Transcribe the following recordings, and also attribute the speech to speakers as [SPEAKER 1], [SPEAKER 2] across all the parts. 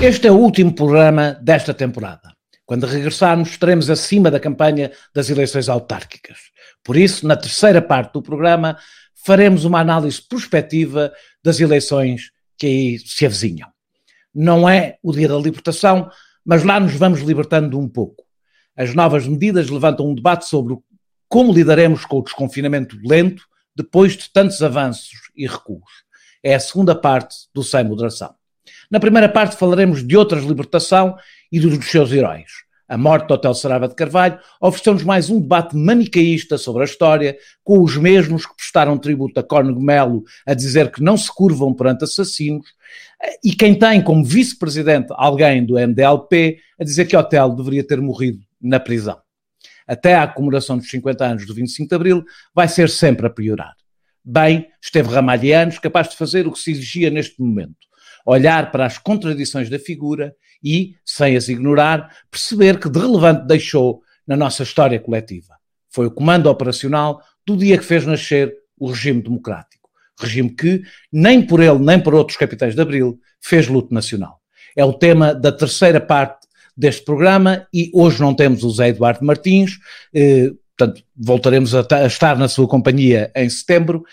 [SPEAKER 1] Este é o último programa desta temporada. Quando regressarmos, estaremos acima da campanha das eleições autárquicas. Por isso, na terceira parte do programa, faremos uma análise prospectiva das eleições que aí se avizinham. Não é o dia da libertação, mas lá nos vamos libertando um pouco. As novas medidas levantam um debate sobre como lidaremos com o desconfinamento lento depois de tantos avanços e recuos. É a segunda parte do Sem Moderação. Na primeira parte falaremos de outras libertação e dos seus heróis. A morte do Hotel Saraiva de Carvalho ofereceu-nos mais um debate manicaísta sobre a história, com os mesmos que prestaram tributo a Cónigo Melo a dizer que não se curvam perante assassinos, e quem tem como vice-presidente alguém do MDLP a dizer que o Hotel deveria ter morrido na prisão. Até à comemoração dos 50 anos do 25 de Abril vai ser sempre a piorar. Bem, esteve Ramalhianos capaz de fazer o que se exigia neste momento. Olhar para as contradições da figura e, sem as ignorar, perceber que de relevante deixou na nossa história coletiva. Foi o comando operacional do dia que fez nascer o regime democrático. Regime que, nem por ele nem por outros capitães de Abril, fez luto nacional. É o tema da terceira parte deste programa e hoje não temos o Zé Eduardo Martins, portanto, voltaremos a estar na sua companhia em setembro.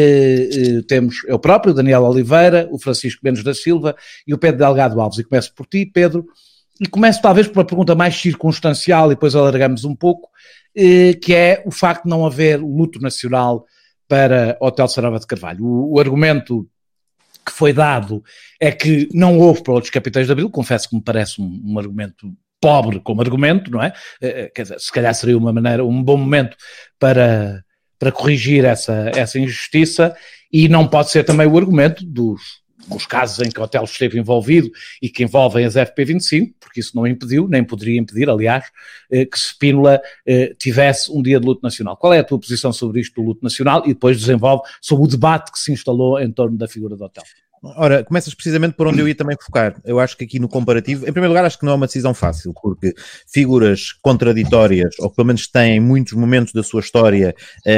[SPEAKER 1] Temos eu próprio, Daniel Oliveira, o Francisco Mendes da Silva e o Pedro Delgado Alves. E começo por ti, Pedro, e começo talvez por uma pergunta mais circunstancial e depois alargamos um pouco, que é o facto de não haver luto nacional para o Hotel Saraiva de Carvalho. O argumento que foi dado é que não houve para outros capitães de Abril. Confesso que me parece um argumento pobre como argumento, não é? Quer dizer, se calhar seria um bom momento para corrigir essa injustiça, e não pode ser também o argumento dos casos em que o hotel esteve envolvido e que envolvem as FP25, porque isso não impediu, nem poderia impedir, aliás, que Spínola tivesse um dia de luto nacional. Qual é a tua posição sobre isto do luto nacional e depois desenvolve sobre o debate que se instalou em torno da figura do hotel?
[SPEAKER 2] Ora, começas precisamente por onde eu ia também focar. Eu acho que aqui no comparativo, em primeiro lugar, acho que não é uma decisão fácil, porque figuras contraditórias, ou pelo menos têm muitos momentos da sua história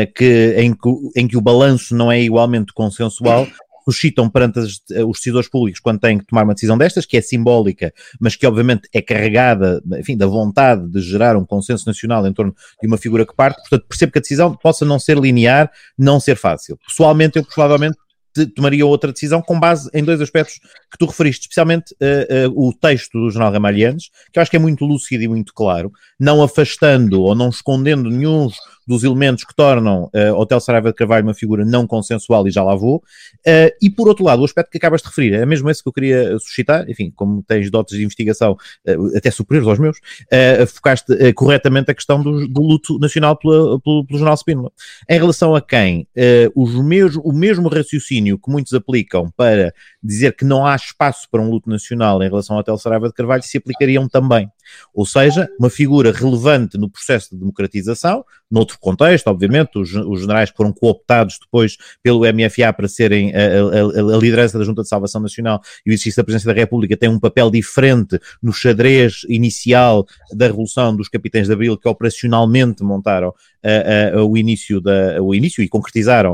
[SPEAKER 2] em que o balanço não é igualmente consensual, suscitam perante os decisores públicos quando têm que tomar uma decisão destas, que é simbólica, mas que obviamente é carregada, enfim, da vontade de gerar um consenso nacional em torno de uma figura que parte. Portanto, percebo que a decisão possa não ser linear, não ser fácil. Pessoalmente, eu provavelmente tomaria outra decisão com base em dois aspectos que tu referiste, especialmente o texto do General Ramalhianes, que eu acho que é muito lúcido e muito claro, não afastando ou não escondendo nenhum dos elementos que tornam Hotel Saraiva de Carvalho uma figura não consensual, e já lá vou. E por outro lado, o aspecto que acabas de referir, é mesmo esse que eu queria suscitar, enfim, como tens dotes de investigação até superiores aos meus, focaste corretamente a questão do luto nacional pelo General Spínola. Em relação a quem o mesmo raciocínio que muitos aplicam para dizer que não há espaço para um luto nacional em relação ao Hotel Saraiva de Carvalho se aplicariam também. Ou seja, uma figura relevante no processo de democratização, noutro contexto, obviamente, os generais que foram cooptados depois pelo MFA para serem a liderança da Junta de Salvação Nacional e o exercício da Presidência da República têm um papel diferente no xadrez inicial da Revolução dos Capitães de Abril, que operacionalmente montaram o início e concretizaram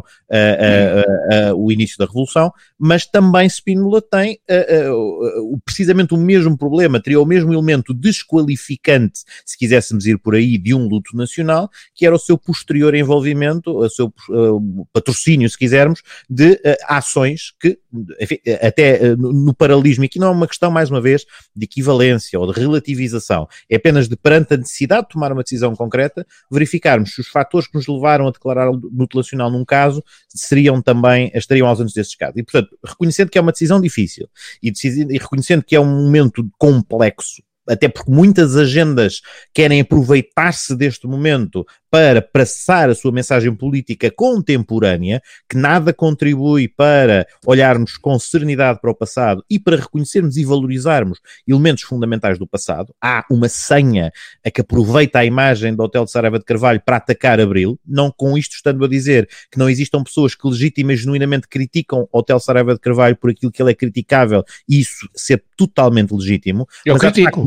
[SPEAKER 2] o início da Revolução, mas também Spínola tem precisamente o mesmo problema, teria o mesmo elemento desqualificante, se quiséssemos ir por aí, de um luto nacional, que era o seu posterior envolvimento, o seu patrocínio, se quisermos, de ações que, enfim, até no paralelismo, e que não é uma questão, mais uma vez, de equivalência ou de relativização, é apenas de, perante a necessidade de tomar uma decisão concreta, verificarmos se os fatores que nos levaram a declarar o luto nacional num caso estariam ausentes desses casos. E, portanto, reconhecendo que é uma decisão difícil e reconhecendo que é um momento complexo, até porque muitas agendas querem aproveitar-se deste momento para passar a sua mensagem política contemporânea, que nada contribui para olharmos com serenidade para o passado e para reconhecermos e valorizarmos elementos fundamentais do passado. Há uma senha a que aproveita a imagem do Hotel de Saraiva de Carvalho para atacar Abril, não com isto estando a dizer que não existam pessoas que legítima e genuinamente criticam o Hotel Saraiva de Carvalho por aquilo que ele é criticável, e isso ser totalmente legítimo.
[SPEAKER 1] Eu critico.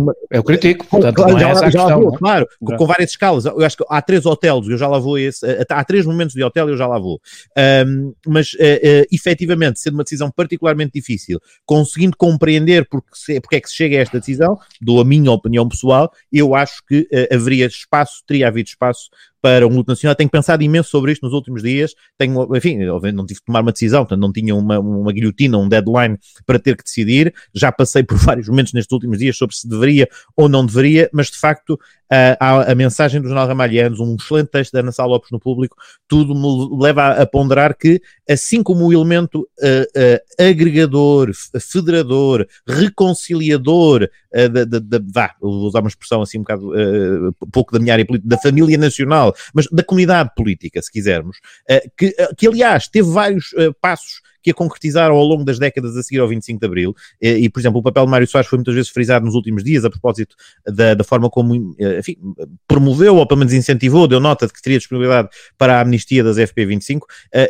[SPEAKER 1] Eu critico, portanto, não é essa a questão.
[SPEAKER 2] Vou, claro, com várias escalas. Eu acho que há 3 hotéis, eu já lá vou há 3 momentos de hotel, eu já lá vou. Mas, efetivamente, sendo uma decisão particularmente difícil, conseguindo compreender porque é que se chega a esta decisão, dou a minha opinião pessoal, eu acho que teria havido espaço para um luto nacional. Tenho pensado imenso sobre isto nos últimos dias, enfim, não tive que tomar uma decisão, portanto não tinha uma guilhotina, um deadline para ter que decidir, já passei por vários momentos nestes últimos dias sobre se deveria ou não deveria, mas de facto a mensagem do Jornal Ramalhianos, um excelente texto da Ana Sá Lopes no Público, tudo me leva a ponderar que, assim como o elemento agregador, federador, reconciliador, vou usar uma expressão assim um bocado pouco da minha área política, da família nacional, mas da comunidade política, se quisermos, que aliás teve vários passos que a concretizaram ao longo das décadas a seguir ao 25 de Abril, e por exemplo o papel de Mário Soares foi muitas vezes frisado nos últimos dias a propósito da forma como, enfim, promoveu ou pelo menos incentivou, deu nota de que teria disponibilidade para a amnistia das FP25,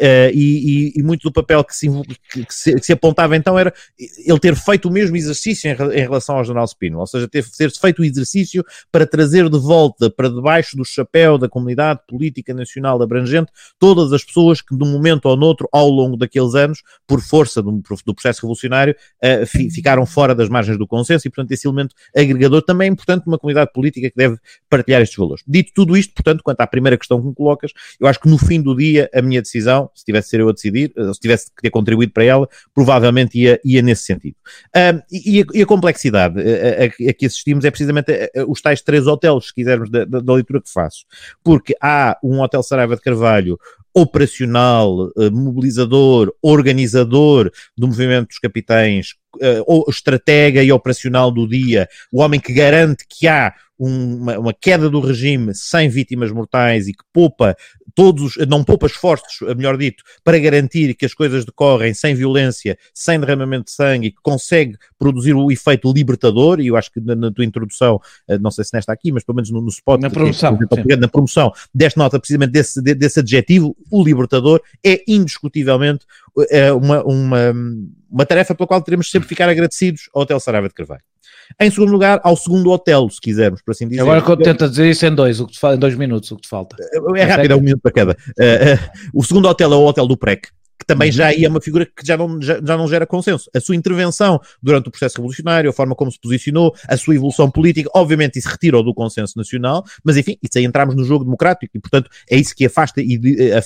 [SPEAKER 2] e muito do papel que se apontava então era ele ter feito o mesmo exercício em relação ao General Spínola, ou seja, ter feito o exercício para trazer de volta para debaixo do chapéu da comunidade política nacional abrangente todas as pessoas que de um momento ou noutro ao longo daqueles anos, por força do processo revolucionário, ficaram fora das margens do consenso e, portanto, esse elemento agregador também é importante numa comunidade política que deve partilhar estes valores. Dito tudo isto, portanto, quanto à primeira questão que me colocas, eu acho que no fim do dia a minha decisão, se tivesse de ser eu a decidir, se tivesse que ter contribuído para ela, provavelmente ia nesse sentido. E a complexidade a que assistimos é precisamente os tais 3 hotéis, se quisermos, da leitura que faço. Porque há um Hotel Saraiva de Carvalho operacional, mobilizador, organizador do movimento dos capitães, estratega e operacional do dia, o homem que garante que há uma queda do regime sem vítimas mortais e que não poupa esforços, melhor dito, para garantir que as coisas decorrem sem violência, sem derramamento de sangue e que consegue produzir o efeito libertador, e eu acho que na tua introdução, não sei se nesta aqui, mas pelo menos no spot,
[SPEAKER 1] na
[SPEAKER 2] promoção, deste nota precisamente desse adjetivo, o libertador é indiscutivelmente uma tarefa pela qual teremos sempre ficar agradecidos ao Hotel Saraiva de Carvalho. Em segundo lugar, ao segundo hotel, se quisermos, por assim dizer.
[SPEAKER 1] Agora que eu tento dizer isso em 2 minutos, o que te falta.
[SPEAKER 2] É rápido, é 1 minuto para cada. O segundo hotel é o Hotel do PREC, que também já é uma figura que já não gera consenso. A sua intervenção durante o processo revolucionário, a forma como se posicionou, a sua evolução política, obviamente isso retira-o do consenso nacional, mas enfim, isso aí entramos no jogo democrático e, portanto, é isso que afasta e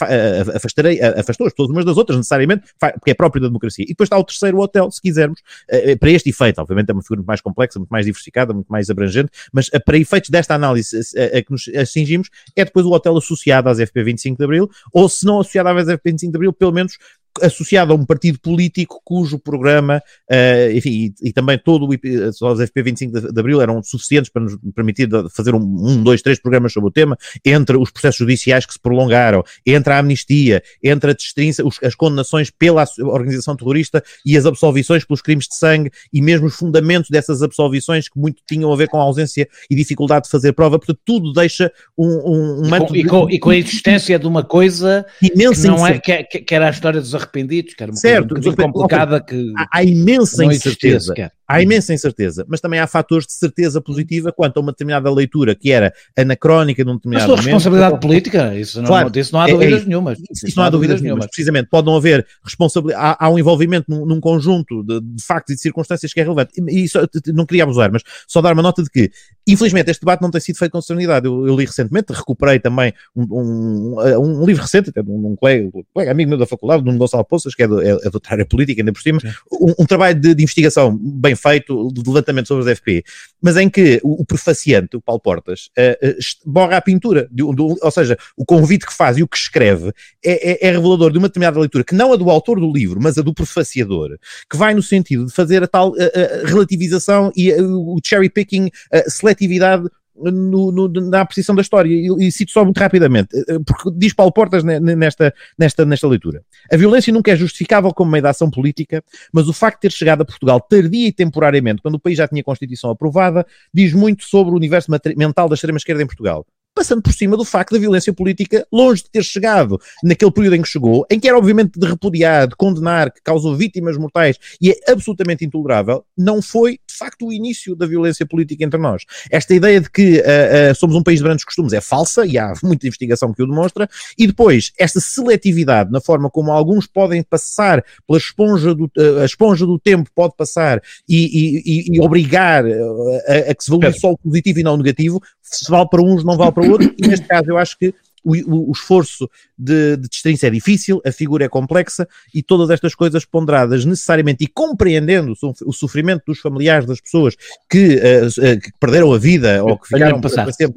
[SPEAKER 2] afastou as pessoas umas das outras, necessariamente, porque é próprio da democracia. E depois está o terceiro hotel, se quisermos, para este efeito, obviamente é uma figura muito mais complexa, muito mais diversificada, muito mais abrangente, mas para efeitos desta análise a que nos atingimos, é depois o hotel associado às FP25 de Abril, ou se não associado às FP25 de Abril, pelo menos associado a um partido político cujo programa, enfim, e também todo os FP25 de Abril eram suficientes para nos permitir fazer 2, 3 programas sobre o tema, entre os processos judiciais que se prolongaram, entre a amnistia, entre a destrinça, as condenações pela organização terrorista e as absolvições pelos crimes de sangue, e mesmo os fundamentos dessas absolvições que muito tinham a ver com a ausência e dificuldade de fazer prova, portanto tudo deixa um manto...
[SPEAKER 1] E com a existência de uma coisa imensa, que não é, que era a história dos arrependidos, que era uma
[SPEAKER 2] certo,
[SPEAKER 1] coisa muito complicada, que
[SPEAKER 2] há imensa incerteza. Há imensa incerteza, mas também há fatores de certeza positiva quanto a uma determinada leitura que era anacrónica num determinado momento.
[SPEAKER 1] Mas a responsabilidade política, isso não,
[SPEAKER 2] claro,
[SPEAKER 1] disso não há dúvidas nenhumas.
[SPEAKER 2] Isso não há dúvidas nenhumas. Precisamente, pode não haver responsabilidade, há um envolvimento num conjunto de factos e de circunstâncias que é relevante. E isso não queria abusar, mas só dar uma nota de que, infelizmente, este debate não tem sido feito com serenidade. Eu li recentemente, recuperei também um livro recente, até de um colega amigo meu da faculdade, de um Gonçalo Poças, que é doutor área política, ainda por cima, um trabalho de investigação bem feito, de levantamento sobre as FP, mas em que o prefaciante, o Paulo Portas, borra a pintura, ou seja, o convite que faz e o que escreve é revelador de uma determinada leitura, que não a do autor do livro, mas a do prefaciador, que vai no sentido de fazer a tal relativização e o cherry picking, seletividade na apreciação da história, e cito só muito rapidamente, porque diz Paulo Portas nesta leitura: a violência nunca é justificável como meio de ação política, mas o facto de ter chegado a Portugal tardia e temporariamente, quando o país já tinha a Constituição aprovada, diz muito sobre o universo mental da extrema-esquerda em Portugal. passando por cima do facto da violência política, longe de ter chegado naquele período em que chegou, em que era obviamente de repudiar, de condenar, que causou vítimas mortais e é absolutamente intolerável, não foi de facto o início da violência política entre nós. Esta ideia de que somos um país de grandes costumes é falsa, e há muita investigação que o demonstra, e depois esta seletividade na forma como alguns podem passar pela a esponja do tempo pode passar e obrigar a que se valorize só o positivo e não o negativo, se vale para uns não vale para outros, e neste caso eu acho que o esforço de distinção é difícil, a figura é complexa e todas estas coisas ponderadas necessariamente e compreendendo o sofrimento dos familiares das pessoas que perderam a vida ou que ficaram para sempre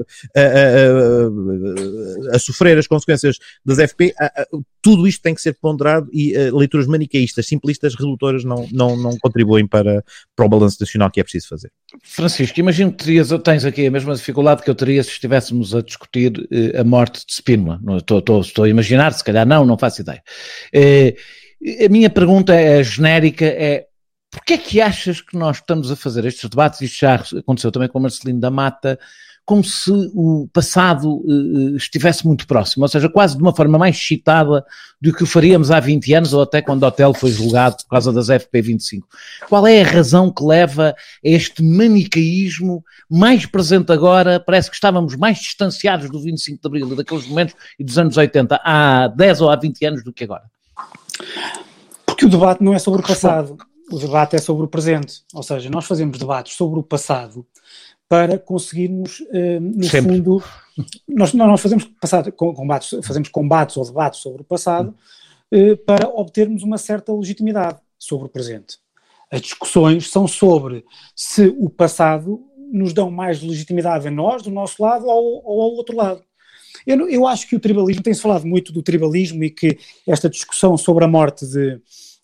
[SPEAKER 2] a sofrer as consequências das FP, tudo isto tem que ser ponderado e leituras manicaístas, simplistas, redutoras não contribuem para o balanço nacional que é preciso fazer.
[SPEAKER 1] Francisco, imagino que tens aqui a mesma dificuldade que eu teria se estivéssemos a discutir a morte de Spínola. Estou a imaginar, se calhar não faço ideia. A minha pergunta é genérica, porquê é que achas que nós estamos a fazer estes debates, isto já aconteceu também com o Marcelino da Mata, como se o passado estivesse muito próximo, ou seja, quase de uma forma mais excitada do que o faríamos há 20 anos ou até quando Otelo foi julgado por causa das FP25. Qual é a razão que leva a este manicaísmo mais presente agora? Parece que estávamos mais distanciados do 25 de Abril e daqueles momentos e dos anos 80 há 10 ou há 20 anos do que agora.
[SPEAKER 3] Porque o debate não é sobre o passado, o debate é sobre o presente, ou seja, nós fazemos debates sobre o passado para conseguirmos, no
[SPEAKER 1] sempre.
[SPEAKER 3] fundo, nós fazemos combates ou debates sobre o passado para obtermos uma certa legitimidade sobre o presente. As discussões são sobre se o passado nos dão mais legitimidade a nós, do nosso lado, ou ao outro lado. Eu acho que o tribalismo, tem-se falado muito do tribalismo e que esta discussão sobre a morte de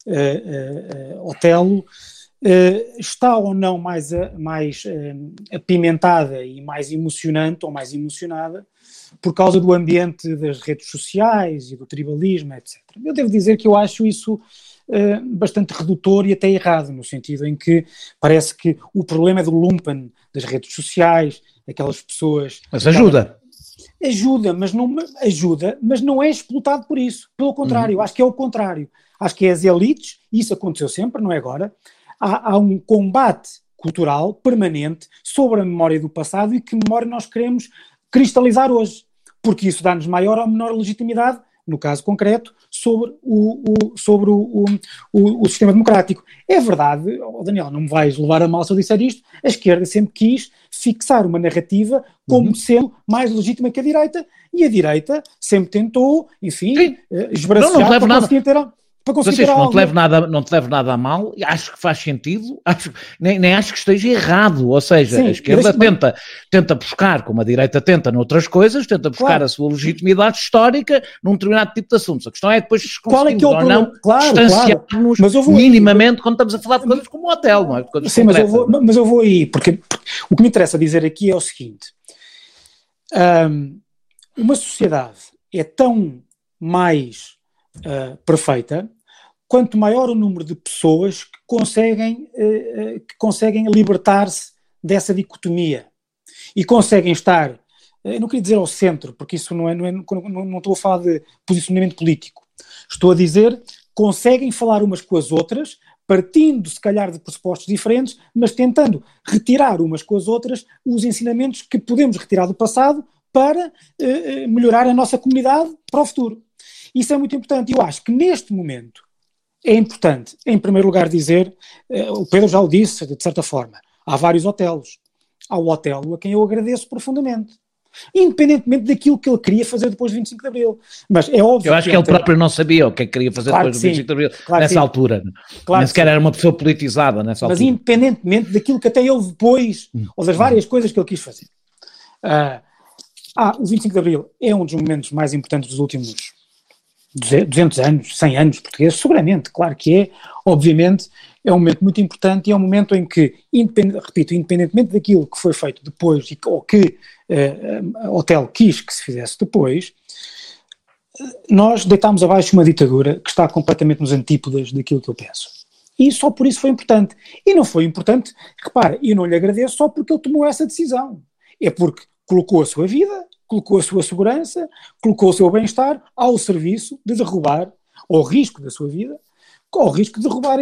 [SPEAKER 3] Otelo está ou não mais apimentada e mais emocionante ou mais emocionada por causa do ambiente das redes sociais e do tribalismo, etc. Eu devo dizer que eu acho isso bastante redutor e até errado, no sentido em que parece que o problema é do lumpen das redes sociais, aquelas pessoas...
[SPEAKER 1] Mas ajuda.
[SPEAKER 3] Ajuda, mas não é explotado por isso. Pelo contrário, acho que é o contrário. Acho que é as elites, e isso aconteceu sempre, não é agora. Há um combate cultural permanente sobre a memória do passado e que memória nós queremos cristalizar hoje, porque isso dá-nos maior ou menor legitimidade, no caso concreto, sobre o sistema democrático. É verdade, Daniel, não me vais levar a mal se eu disser isto, a esquerda sempre quis fixar uma narrativa como sendo mais legítima que a direita, e a direita sempre tentou, enfim, esbracejar para conseguir ter...
[SPEAKER 1] Francisco, não te levo nada a mal, acho que faz sentido, nem acho que esteja errado, ou seja, sim, a esquerda tenta buscar, como a direita tenta noutras coisas, tenta buscar a sua legitimidade histórica num determinado tipo de assuntos. A questão é depois se conseguimos ou não distanciarmos minimamente quando estamos a falar de coisas como o hotel, não é?
[SPEAKER 3] Sim, mas eu vou aí, porque o que me interessa dizer aqui é o seguinte, uma sociedade é tão mais perfeita, quanto maior o número de pessoas que conseguem libertar-se dessa dicotomia e conseguem estar, eu não queria dizer ao centro, porque isso não estou a falar de posicionamento político, estou a dizer, conseguem falar umas com as outras, partindo se calhar de pressupostos diferentes, mas tentando retirar umas com as outras os ensinamentos que podemos retirar do passado para melhorar a nossa comunidade para o futuro. Isso é muito importante. Eu acho que neste momento é importante, em primeiro lugar, dizer, o Pedro já o disse, de certa forma, há vários Otelos. Há o Otelo a quem eu agradeço profundamente, independentemente daquilo que ele queria fazer depois de 25 de Abril. Mas é óbvio.
[SPEAKER 1] Eu acho que ele próprio não sabia o que queria fazer depois de 25 de Abril, nessa altura. Nem sequer era uma pessoa politizada nessa altura.
[SPEAKER 3] Mas independentemente daquilo que até ele depois, ou das várias coisas que ele quis fazer. O 25 de Abril é um dos momentos mais importantes dos últimos 200 anos, 100 anos portugueses, seguramente, claro que é, obviamente, é um momento muito importante e é um momento em que, independentemente daquilo que foi feito depois ou que Otelo quis que se fizesse depois, nós deitámos abaixo uma ditadura que está completamente nos antípodas daquilo que eu penso. E só por isso foi importante. E não foi importante, repara, eu não lhe agradeço só porque ele tomou essa decisão. É porque colocou a sua vida, colocou a sua segurança, colocou o seu bem-estar ao serviço de derrubar, ao risco da sua vida, ao risco de derrubar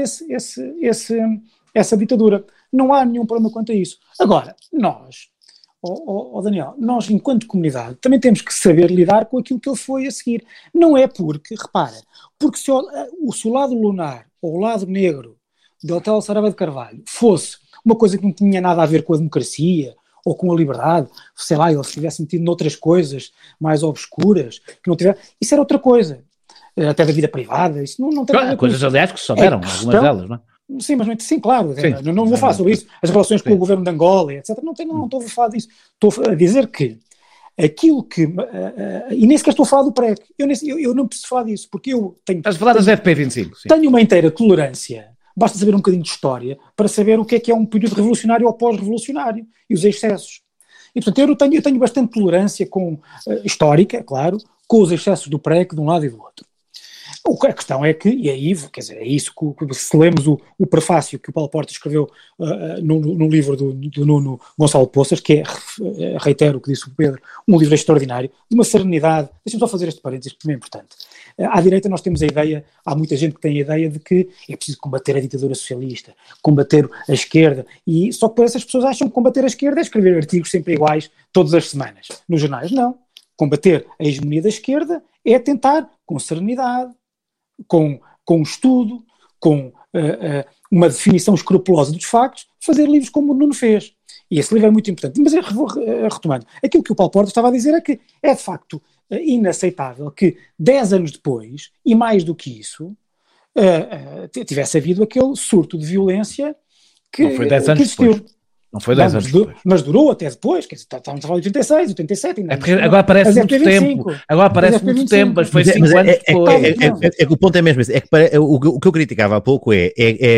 [SPEAKER 3] essa ditadura. Não há nenhum problema quanto a isso. Agora, nós, Daniel, nós enquanto comunidade também temos que saber lidar com aquilo que ele foi a seguir. Não é porque, repara, porque se o lado lunar ou o lado negro de Hotel Saraiva de Carvalho fosse uma coisa que não tinha nada a ver com a democracia ou com a liberdade, sei lá, ele se tivesse metido noutras coisas mais obscuras, que não tivesse, isso era outra coisa, até da vida privada, isso não tem nada a ver com
[SPEAKER 1] coisas,
[SPEAKER 3] isso.
[SPEAKER 1] Aliás, que se souberam, algumas delas, não é?
[SPEAKER 3] Sim, mas sim, claro,
[SPEAKER 1] Sim,
[SPEAKER 3] não vou falar sobre isso, as relações com o governo de Angola, etc. Não estou a falar disso, estou a dizer que aquilo que, e nem sequer estou a falar do PREC, eu não preciso falar disso, porque eu tenho...
[SPEAKER 1] Estás a falar das FP25, sim.
[SPEAKER 3] Tenho uma inteira tolerância, basta saber um bocadinho de história, para saber o que é um período revolucionário ou pós-revolucionário, e os excessos. E, portanto, eu tenho bastante tolerância histórica, claro, com os excessos do PREC de um lado e do outro. A questão é que, e aí, quer dizer, é isso que se lemos o prefácio que o Paulo Portas escreveu no livro do Nuno Gonçalo Poças, que é, reitero o que disse o Pedro, um livro extraordinário, de uma serenidade. Deixa-me só fazer este parênteses, que também é importante. À direita nós temos a ideia, há muita gente que tem a ideia de que é preciso combater a ditadura socialista, combater a esquerda, e só que essas pessoas acham que combater a esquerda é escrever artigos sempre iguais todas as semanas nos jornais. Não. Combater a hegemonia da esquerda é tentar, com serenidade, com estudo, com uma definição escrupulosa dos factos, fazer livros como o Nuno fez. E esse livro é muito importante. Mas retomando, aquilo que o Paulo Portas estava a dizer é que é de facto inaceitável que 10 anos depois, e mais do que isso, tivesse havido aquele surto de violência que
[SPEAKER 1] não foi 10 anos
[SPEAKER 3] existiu.
[SPEAKER 1] Depois. Não foi 10 anos depois.
[SPEAKER 3] Mas durou até depois, quer dizer, estávamos a falar de 86, 87, ainda.
[SPEAKER 1] É porque agora parece muito tempo, mas foi 5 anos depois.
[SPEAKER 2] É que o ponto é mesmo esse, é que o que eu criticava há pouco é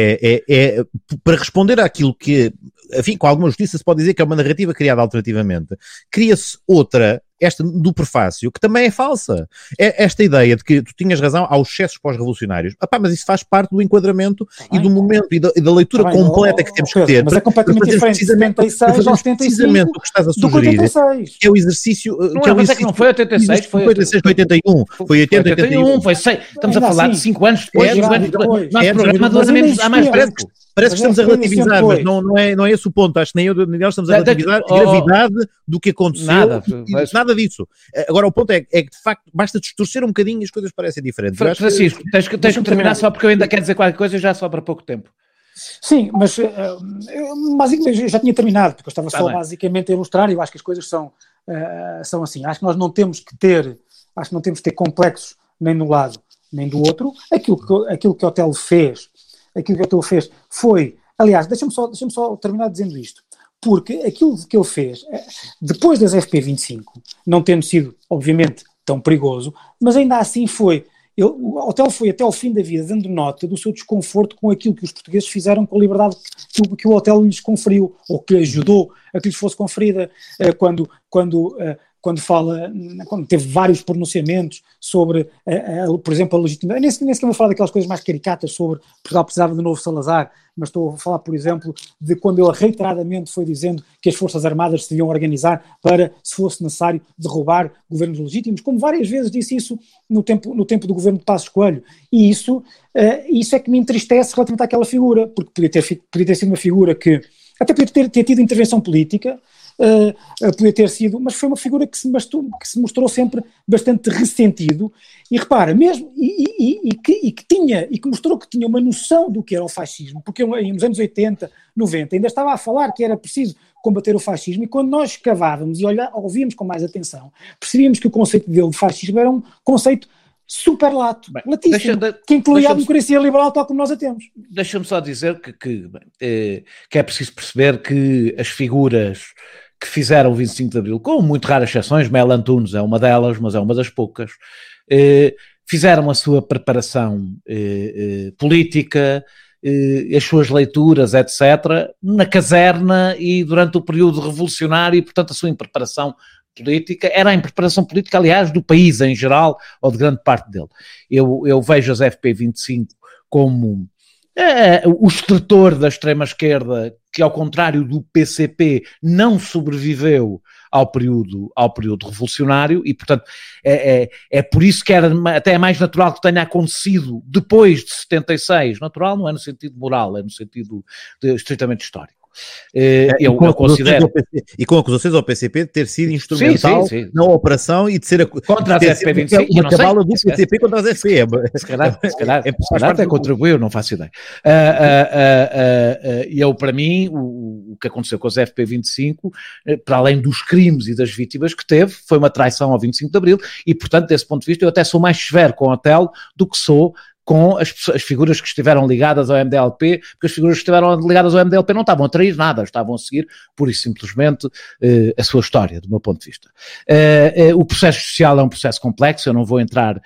[SPEAKER 2] para responder àquilo que, enfim, com alguma justiça se pode dizer que é uma narrativa criada alternativamente, cria-se outra, esta do prefácio, que também é falsa. É esta ideia de que tu tinhas razão aos excessos pós-revolucionários. Mas isso faz parte do enquadramento e do momento e da leitura completa que temos que ter.
[SPEAKER 3] Mas é completamente diferente de 76 ou 75
[SPEAKER 2] o que estás a sugerir, que é o exercício...
[SPEAKER 1] Mas é que não foi 86, foi
[SPEAKER 2] 86, 81. Foi 80, 81.
[SPEAKER 1] Foi 6. Estamos a falar de 5 anos depois. 5 anos depois. Nosso programa há mais tempo.
[SPEAKER 2] Parece que estamos a relativizar, mas não é esse o ponto. Acho que nem nós estamos a relativizar a gravidade do que aconteceu. Nada disso. Agora, o ponto é que, de facto, basta distorcer um bocadinho e as coisas parecem diferentes.
[SPEAKER 1] Francisco, tens que terminar só porque eu ainda quero dizer qualquer coisa e já sobra pouco tempo.
[SPEAKER 3] Sim, mas eu já tinha terminado, porque eu estava só basicamente a ilustrar, e eu acho que as coisas são assim. Acho que nós não temos que ter complexos nem de um lado nem do outro. Aquilo que o Otelo fez foi, aliás, deixa-me só terminar dizendo isto, porque aquilo que ele fez, depois das FP25, não tendo sido, obviamente, tão perigoso, mas ainda assim o Otelo foi até ao fim da vida dando nota do seu desconforto com aquilo que os portugueses fizeram com a liberdade que o Otelo lhes conferiu, ou que ajudou a que lhes fosse conferida, quando teve vários pronunciamentos sobre, por exemplo, a legitimidade. Nem sequer vou falar daquelas coisas mais caricatas sobre Portugal precisava de novo Salazar, mas estou a falar, por exemplo, de quando ele reiteradamente foi dizendo que as Forças Armadas se deviam organizar para, se fosse necessário, derrubar governos legítimos, como várias vezes disse isso no tempo do governo de Passos Coelho. E isso é que me entristece relativamente àquela figura, porque podia ter sido uma figura que até podia ter tido intervenção política, podia ter sido, mas foi uma figura que se mostrou sempre bastante ressentido, e repara, mesmo, e que mostrou que tinha uma noção do que era o fascismo, porque nos anos 80, 90, ainda estava a falar que era preciso combater o fascismo, e quando nós escavávamos e ouvíamos com mais atenção, percebíamos que o conceito dele de fascismo era um conceito super latíssimo, que incluía a democracia liberal tal como nós a temos.
[SPEAKER 1] Deixa-me só dizer que é preciso perceber que as figuras que fizeram o 25 de Abril, com muito raras exceções, Mel Antunes é uma delas, mas é uma das poucas, fizeram a sua preparação política, as suas leituras, etc., na caserna e durante o período revolucionário, e, portanto, a sua preparação política era a preparação política, aliás, do país em geral, ou de grande parte dele. Eu vejo as FP25 como o extrator da extrema-esquerda, que ao contrário do PCP não sobreviveu ao período revolucionário e, portanto, é por isso que até é mais natural que tenha acontecido depois de 76. Natural não é no sentido moral, é no sentido estritamente histórico. Eu considero...
[SPEAKER 2] E com acusações ao PCP de ter sido instrumental na operação e de ser
[SPEAKER 1] contra as FP25,
[SPEAKER 2] uma cabala do PCP contra as FP.
[SPEAKER 1] Se calhar até contribuiu, não faço ideia. Para mim, o que aconteceu com as FP25, para além dos crimes e das vítimas que teve, foi uma traição ao 25 de Abril e, portanto, desse ponto de vista, eu até sou mais severo com o Otelo do que sou com as figuras que estiveram ligadas ao MDLP, porque as figuras que estiveram ligadas ao MDLP não estavam a trair nada, estavam a seguir pura e simplesmente a sua história, do meu ponto de vista. O processo social é um processo complexo, eu não vou entrar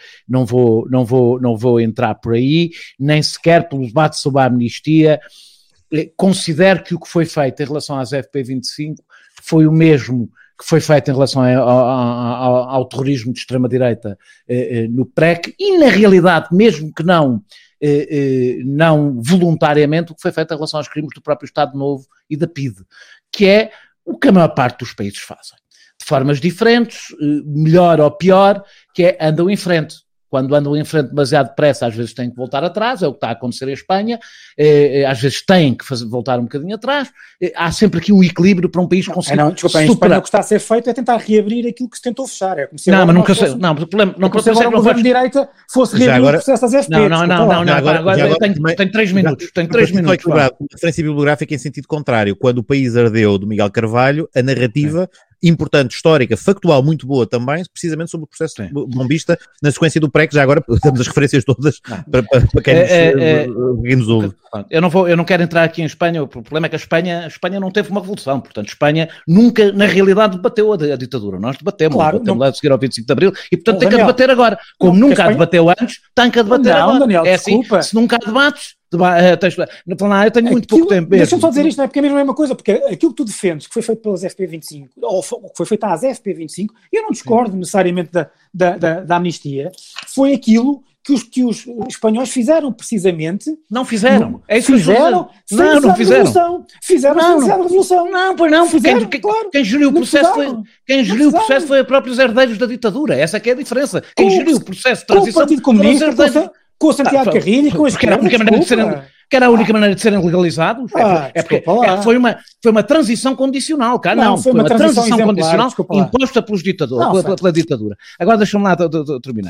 [SPEAKER 1] por aí, nem sequer pelo debate sobre a amnistia. Considero que o que foi feito em relação às FP25 foi o mesmo que foi feito em relação ao terrorismo de extrema-direita no PREC e, na realidade, mesmo que não voluntariamente, o que foi feito em relação aos crimes do próprio Estado Novo e da PIDE, que é o que a maior parte dos países fazem. De formas diferentes, melhor ou pior, que é andam em frente. Quando andam em frente demasiado depressa, às vezes têm que voltar atrás, é o que está a acontecer em Espanha, às vezes têm que voltar um bocadinho atrás, há sempre aqui um equilíbrio para um país conseguir
[SPEAKER 3] superar. Em Espanha o que está a ser feito é tentar reabrir aquilo que se tentou fechar. É como se
[SPEAKER 1] mas nunca sei. Não, o problema não
[SPEAKER 3] se agora o governo de direita fosse reabrir o processo às FP.
[SPEAKER 1] Agora tenho 3 minutos. Tenho 3 minutos.
[SPEAKER 2] Uma referência bibliográfica em sentido contrário. Quando o país ardeu, do Miguel Carvalho, a narrativa importante, histórica, factual, muito boa também, precisamente sobre o processo bombista, na sequência do PREC, já agora temos as referências todas para quem nos ouve.
[SPEAKER 1] Eu não quero entrar aqui em Espanha, o problema é que a Espanha não teve uma revolução, portanto, Espanha nunca, na realidade, debateu a ditadura. Nós debatemos lá a seguir ao 25 de Abril, e portanto tem que debater agora. Como nunca debateu antes, tem que debater agora.
[SPEAKER 3] Daniel,
[SPEAKER 1] é assim, se nunca há debates, eu tenho muito pouco tempo.
[SPEAKER 3] Deixa-me só dizer isto, não é? Porque é mesmo a mesma coisa, porque aquilo que tu defendes, que foi feito pelas FP25, ou que foi feito às FP25, eu não discordo necessariamente da amnistia, foi aquilo que os espanhóis fizeram precisamente.
[SPEAKER 1] Não fizeram.
[SPEAKER 3] Fizeram.
[SPEAKER 1] Não fizeram.
[SPEAKER 3] Fizeram sem a revolução.
[SPEAKER 1] Não, pois não, porque quem geriu o processo foi os próprios herdeiros da ditadura. Essa que é a diferença. Quem geriu o processo de transição
[SPEAKER 3] com o Partido Comunista, com o Santiago Carrilho e com a esquerda.
[SPEAKER 1] Que era a única maneira de serem legalizados. Foi uma transição condicional, cara. Não, foi uma transição condicional imposta pelos ditadores, pela ditadura. Agora deixa-me lá terminar.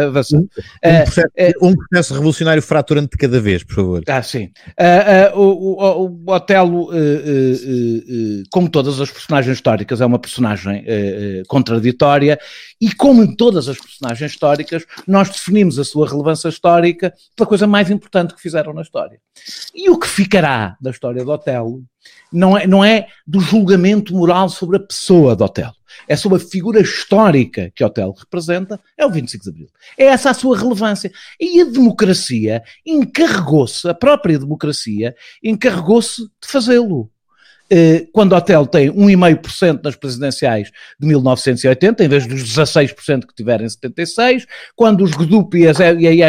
[SPEAKER 2] Um processo revolucionário fraturante de cada vez, por favor.
[SPEAKER 1] Sim. O Otelo, como todas as personagens históricas, é uma personagem contraditória e, como em todas as personagens históricas, nós definimos a sua relevância histórica pela coisa mais importante que fizeram na história. E o que ficará da história de Otelo não é do julgamento moral sobre a pessoa de Otelo, é sobre a figura histórica que Otelo representa, é o 25 de Abril. É essa a sua relevância. E a democracia a própria democracia encarregou-se de fazê-lo. Quando Otelo tem 1,5% nas presidenciais de 1980, em vez dos 16% que tiveram em 76, quando os GDUP e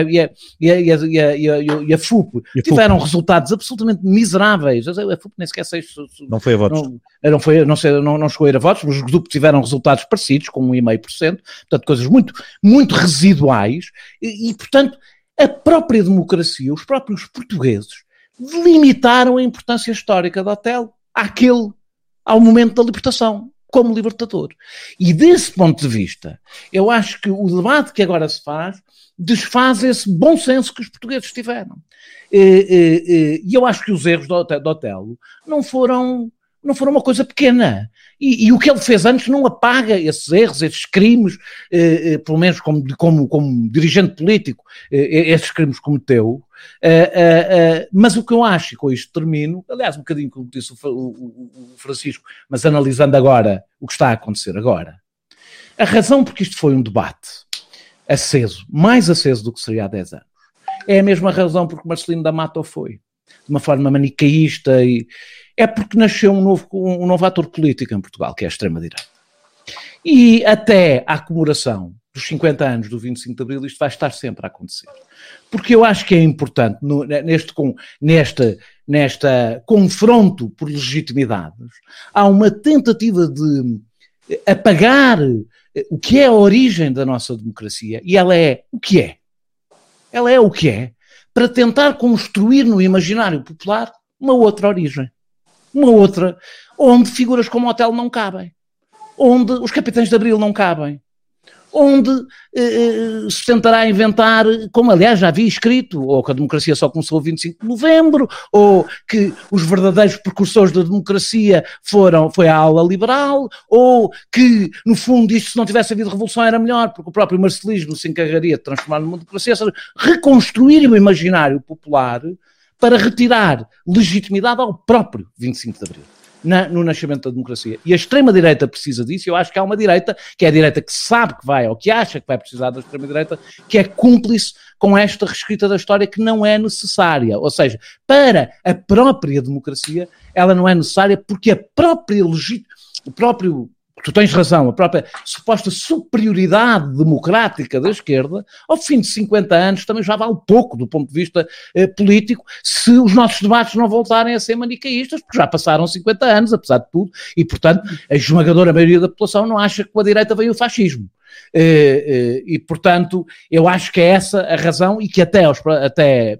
[SPEAKER 1] a FUP tiveram resultados absolutamente miseráveis, a FUP nem sequer sei se
[SPEAKER 2] não foi a votos.
[SPEAKER 1] Não chegou a ir a votos, mas os GDUP tiveram resultados parecidos, com 1,5%, portanto coisas muito, muito residuais, e portanto a própria democracia, os próprios portugueses, delimitaram a importância histórica de Otelo ao momento da libertação, como libertador. E desse ponto de vista, eu acho que o debate que agora se faz desfaz esse bom senso que os portugueses tiveram. E eu acho que os erros do Otelo não foram uma coisa pequena. E o que ele fez antes não apaga esses erros, esses crimes, pelo menos como dirigente político, esses crimes cometeu. Mas o que eu acho, e com isto termino, aliás, um bocadinho como disse o Francisco, mas analisando agora o que está a acontecer agora, a razão porque isto foi um debate aceso, mais aceso do que seria há 10 anos, é a mesma razão porque Marcelino da Mata foi, de uma forma manicaísta, e é porque nasceu um novo ator político em Portugal, que é a extrema-direita. E até à comemoração dos 50 anos do 25 de Abril, isto vai estar sempre a acontecer. Porque eu acho que é importante, neste confronto por legitimidades, há uma tentativa de apagar o que é a origem da nossa democracia, e ela é o que é. Ela é o que é, para tentar construir no imaginário popular uma outra origem. Uma outra, onde figuras como o Otelo não cabem, onde os Capitães de Abril não cabem, onde se tentará inventar, como aliás já havia escrito, ou que a democracia só começou a 25 de novembro, ou que os verdadeiros precursores da democracia foi a ala liberal, ou que, no fundo, isto se não tivesse havido revolução era melhor, porque o próprio marcelismo se encarregaria de transformar numa democracia, ou seja, reconstruir o imaginário popular para retirar legitimidade ao próprio 25 de Abril. No nascimento da democracia. E a extrema-direita precisa disso, eu acho que há uma direita, que é a direita que sabe que vai, ou que acha que vai precisar da extrema-direita, que é cúmplice com esta reescrita da história que não é necessária. Ou seja, para a própria democracia, ela não é necessária porque a própria tu tens razão, a própria suposta superioridade democrática da esquerda, ao fim de 50 anos, também já vale pouco do ponto de vista político, se os nossos debates não voltarem a ser manicaístas, porque já passaram 50 anos, apesar de tudo, e, portanto, a esmagadora maioria da população não acha que com a direita veio o fascismo. E, portanto, eu acho que é essa a razão e que até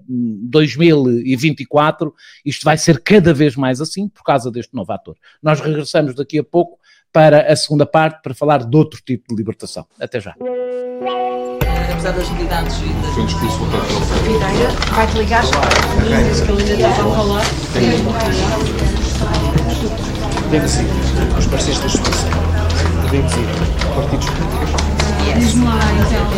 [SPEAKER 1] 2024 isto vai ser cada vez mais assim por causa deste novo ator. Nós regressamos daqui a pouco para a segunda parte, para falar de outro tipo de libertação. Até já.
[SPEAKER 4] Apesar das novidades e das Videira, vai-te ligar, diz que ele ainda está a falar.
[SPEAKER 3] Devemos ir aos parceiros da justiça. Devemos ir a partidos políticos.
[SPEAKER 4] Diz-me lá, então,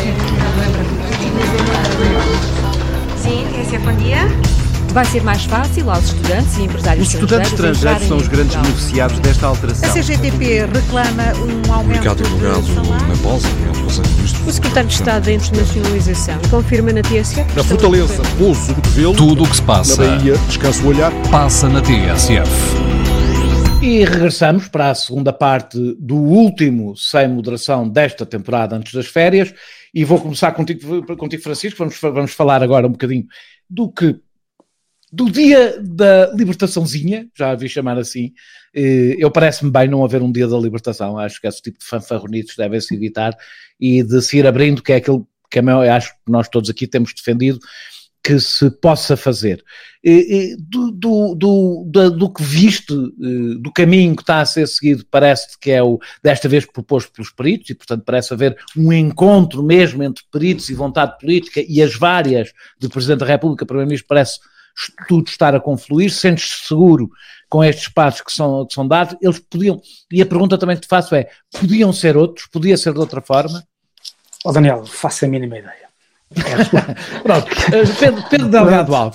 [SPEAKER 4] sim, esse é bom dia.
[SPEAKER 5] Vai ser mais fácil aos estudantes e empresários
[SPEAKER 6] estrangeiros. Os estudantes estrangeiros são os grandes beneficiados desta alteração.
[SPEAKER 5] A CGTP reclama um aumento do salário.
[SPEAKER 6] Na Bolsa,
[SPEAKER 5] O secretário de Estado da Internacionalização confirma na TSF.
[SPEAKER 6] Na Fortaleza, Pouso do Cotovelo,
[SPEAKER 7] tudo o que se passa
[SPEAKER 6] na Bahia, descansa o olhar,
[SPEAKER 7] passa na TSF.
[SPEAKER 1] E regressamos para a segunda parte do último Sem Moderação desta temporada antes das férias, e vou começar contigo Francisco, vamos falar agora um bocadinho do dia da libertaçãozinha, já a vi chamar assim. Eu parece-me bem não haver um dia da libertação, acho que esse tipo de fanfarronitos devem-se evitar e de se ir abrindo, que é aquilo que eu acho que nós todos aqui temos defendido, que se possa fazer. Do que viste, do caminho que está a ser seguido, parece que é desta vez proposto pelos peritos, e portanto parece haver um encontro mesmo entre peritos e vontade política e as várias do Presidente da República, Primeiro-Ministro, parece tudo estar a confluir. Sentes-te seguro com estes passos que são dados? Eles podiam, e a pergunta também que te faço é, podiam ser outros? Podia ser de outra forma?
[SPEAKER 3] Daniel, faço a mínima ideia.
[SPEAKER 1] Pronto, Pedro Delgado Alves.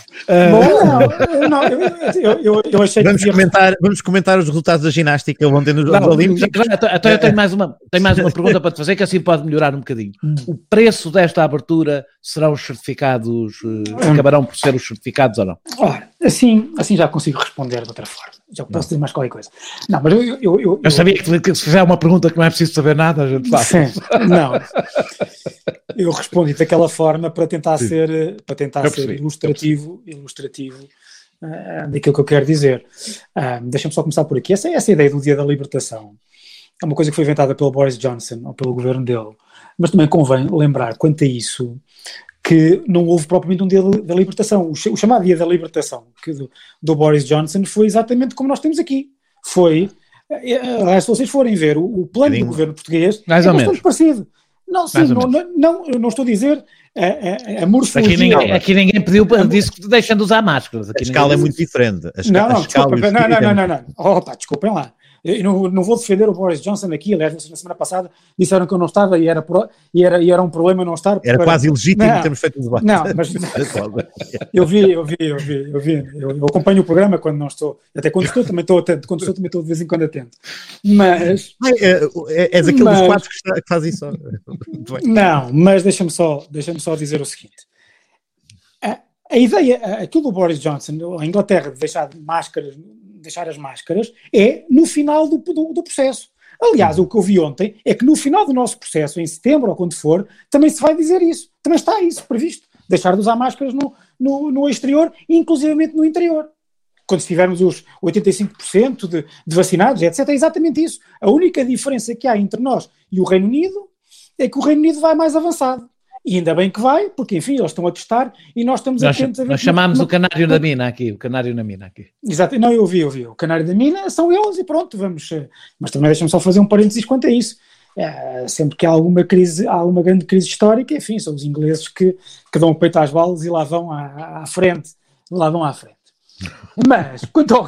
[SPEAKER 3] Eu achei
[SPEAKER 2] que vamos comentar os resultados da ginástica ontem nos Jogos Olímpicos.
[SPEAKER 1] Então eu tenho mais uma pergunta para te fazer, que assim pode melhorar um bocadinho. O preço desta abertura serão os certificados, acabarão por ser os certificados ou não?
[SPEAKER 3] Ora, assim já consigo responder de outra forma. Já posso dizer mais qualquer coisa. Não, mas eu
[SPEAKER 1] sabia que se fizer uma pergunta que não é preciso saber nada, a gente faz.
[SPEAKER 3] Sim, não. Eu respondi daquela forma para tentar ser ilustrativo daquilo que eu quero dizer. Deixa-me só começar por aqui. Essa ideia do Dia da Libertação é uma coisa que foi inventada pelo Boris Johnson ou pelo governo dele, mas também convém lembrar, quanto a isso, que não houve propriamente um Dia da Libertação. O chamado Dia da Libertação do Boris Johnson foi exatamente como nós temos aqui. Foi, se vocês forem ver o plano do governo português,
[SPEAKER 1] mais
[SPEAKER 3] é
[SPEAKER 1] ou
[SPEAKER 3] bastante
[SPEAKER 1] menos
[SPEAKER 3] parecido. Não, sim, eu não estou a dizer a morfologia.
[SPEAKER 1] Aqui ninguém disse que deixam de usar máscaras.
[SPEAKER 2] A escala é muito diferente.
[SPEAKER 3] Não. Opa, desculpem lá. Eu não vou defender o Boris Johnson aqui. Aliás, vocês na semana passada disseram que eu não estava e era um problema não estar.
[SPEAKER 2] Era quase ilegítimo termos feito o debate.
[SPEAKER 3] Não, mas eu acompanho o programa quando não estou. Até quando estou também estou atento. Quando estou também estou de vez em quando atento. Mas...
[SPEAKER 2] és aquele dos quatro que faz isso.
[SPEAKER 3] Não, mas deixa-me só dizer o seguinte. A ideia, aquilo do Boris Johnson, a Inglaterra de deixar as máscaras, é no final do processo. Aliás, o que eu vi ontem é que no final do nosso processo, em setembro ou quando for, também se vai dizer isso. Também está isso previsto. Deixar de usar máscaras no exterior, inclusivamente no interior. quando tivermos os 85% de vacinados, etc. É exatamente isso. A única diferença que há entre nós e o Reino Unido é que o Reino Unido vai mais avançado. E ainda bem que vai, porque, enfim, eles estão a testar e nós estamos atentos a ver...
[SPEAKER 1] Nós chamámos o canário da mina aqui, o canário na mina aqui.
[SPEAKER 3] Exato, não, eu vi. O canário da mina são eles e pronto, vamos... Mas também deixa-me só fazer um parênteses quanto a isso. Sempre que há alguma grande crise histórica, enfim, são os ingleses que dão o peito às balas e lá vão à frente. Mas, quanto ao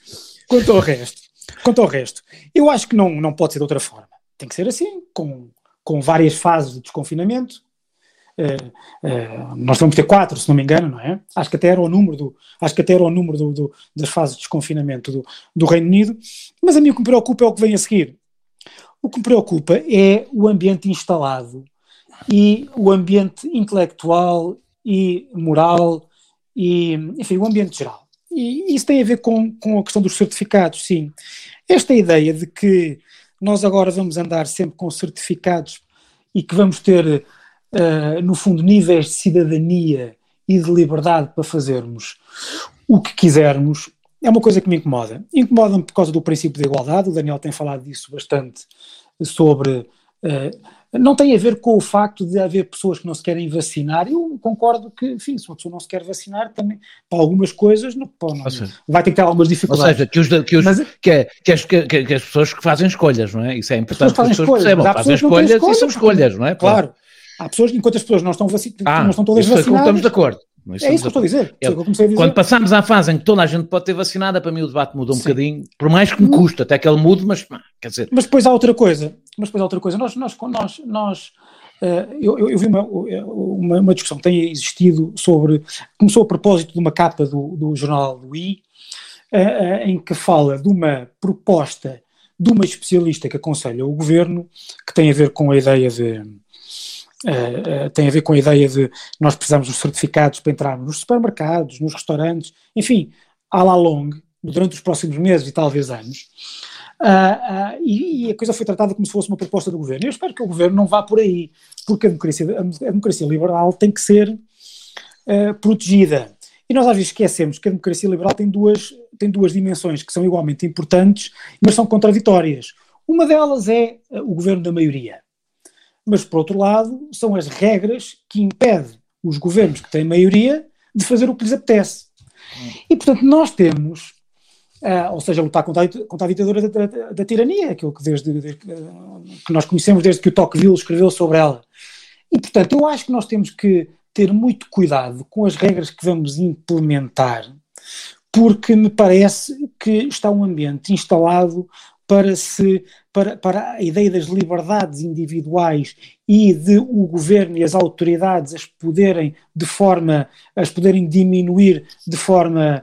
[SPEAKER 3] resto, eu acho que não pode ser de outra forma. Tem que ser assim, com várias fases de desconfinamento. Nós vamos ter 4, se não me engano, não é? Acho que até era o número das fases de desconfinamento do Reino Unido. Mas a mim o que me preocupa é o que vem a seguir. O que me preocupa é o ambiente instalado e o ambiente intelectual e moral e, enfim, o ambiente geral. E isso tem a ver com a questão dos certificados, sim. Esta ideia de que nós agora vamos andar sempre com certificados e que vamos ter, no fundo, níveis de cidadania e de liberdade para fazermos o que quisermos, é uma coisa que me incomoda. Incomoda-me por causa do princípio da igualdade, o Daniel tem falado disso bastante, sobre... não tem a ver com o facto de haver pessoas que não se querem vacinar. Eu concordo que, enfim, se uma pessoa não se quer vacinar, também, para algumas coisas, não vai ter que ter algumas dificuldades.
[SPEAKER 1] Ou seja, que as pessoas que fazem escolhas, não é? Isso é importante que as pessoas percebam. Fazem escolhas e são escolhas, não é?
[SPEAKER 3] Claro. Há pessoas, enquanto as pessoas não estão vacinadas, não estão todas vacinadas.
[SPEAKER 1] Estamos de acordo.
[SPEAKER 3] É isso que eu estou a dizer.
[SPEAKER 1] Quando passamos à fase em que toda a gente pode ter vacinada, para mim o debate mudou um bocadinho, por mais que me custe até que ele mude, mas quer dizer...
[SPEAKER 3] Mas depois há outra coisa. Eu vi uma discussão que tem existido começou a propósito de uma capa do jornal do I, em que fala de uma proposta de uma especialista que aconselha o governo, que tem a ver com a ideia de nós precisamos dos certificados para entrar nos supermercados, nos restaurantes, enfim, à la longue, durante os próximos meses e talvez anos, e a coisa foi tratada como se fosse uma proposta do governo. Eu espero que o governo não vá por aí, porque a democracia liberal tem que ser protegida. E nós às vezes esquecemos que a democracia liberal tem duas dimensões que são igualmente importantes, mas são contraditórias. Uma delas é o governo da maioria. Mas, por outro lado, são as regras que impedem os governos que têm maioria de fazer o que lhes apetece. E, portanto, nós temos, ou seja, lutar contra a ditadura da tirania, aquilo que nós conhecemos desde que o Tocqueville escreveu sobre ela. E, portanto, eu acho que nós temos que ter muito cuidado com as regras que vamos implementar, porque me parece que está um ambiente instalado para a ideia das liberdades individuais e de o governo e as autoridades as poderem diminuir de forma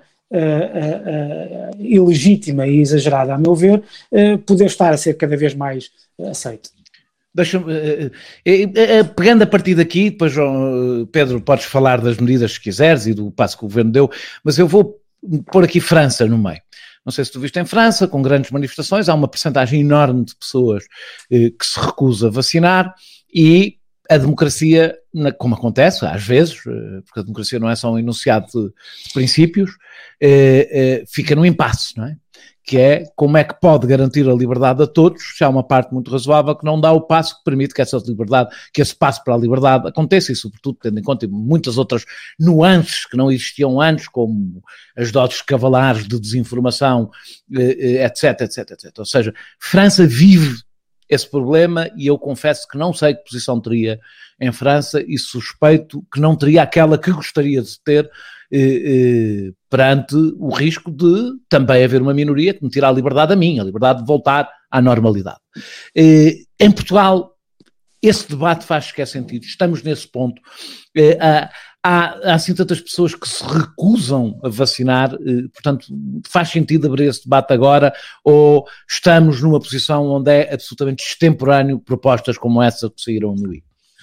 [SPEAKER 3] ilegítima e exagerada, a meu ver, poder estar a ser cada vez mais aceito.
[SPEAKER 1] Deixa-me, pegando a partir daqui, depois, Pedro, podes falar das medidas que quiseres e do passo que o governo deu, mas eu vou pôr aqui França no meio. Não sei se tu viste em França, com grandes manifestações, há uma percentagem enorme de pessoas que se recusa a vacinar e a democracia, como acontece às vezes, porque a democracia não é só um enunciado de princípios, fica num impasse, não é? Que é como é que pode garantir a liberdade a todos, se há uma parte muito razoável que não dá o passo que permite que essa liberdade, que esse passo para a liberdade aconteça, e sobretudo tendo em conta muitas outras nuances que não existiam antes, como as doses cavalares de desinformação, etc, etc, etc. Ou seja, França vive esse problema e eu confesso que não sei que posição teria em França e suspeito que não teria aquela que gostaria de ter perante o risco de também haver uma minoria que me tira a liberdade a mim, a liberdade de voltar à normalidade. Em Portugal, esse debate faz sequer sentido, estamos nesse ponto. Há assim tantas pessoas que se recusam a vacinar, portanto, faz sentido abrir esse debate agora ou estamos numa posição onde é absolutamente extemporâneo propostas como essa que saíram no I?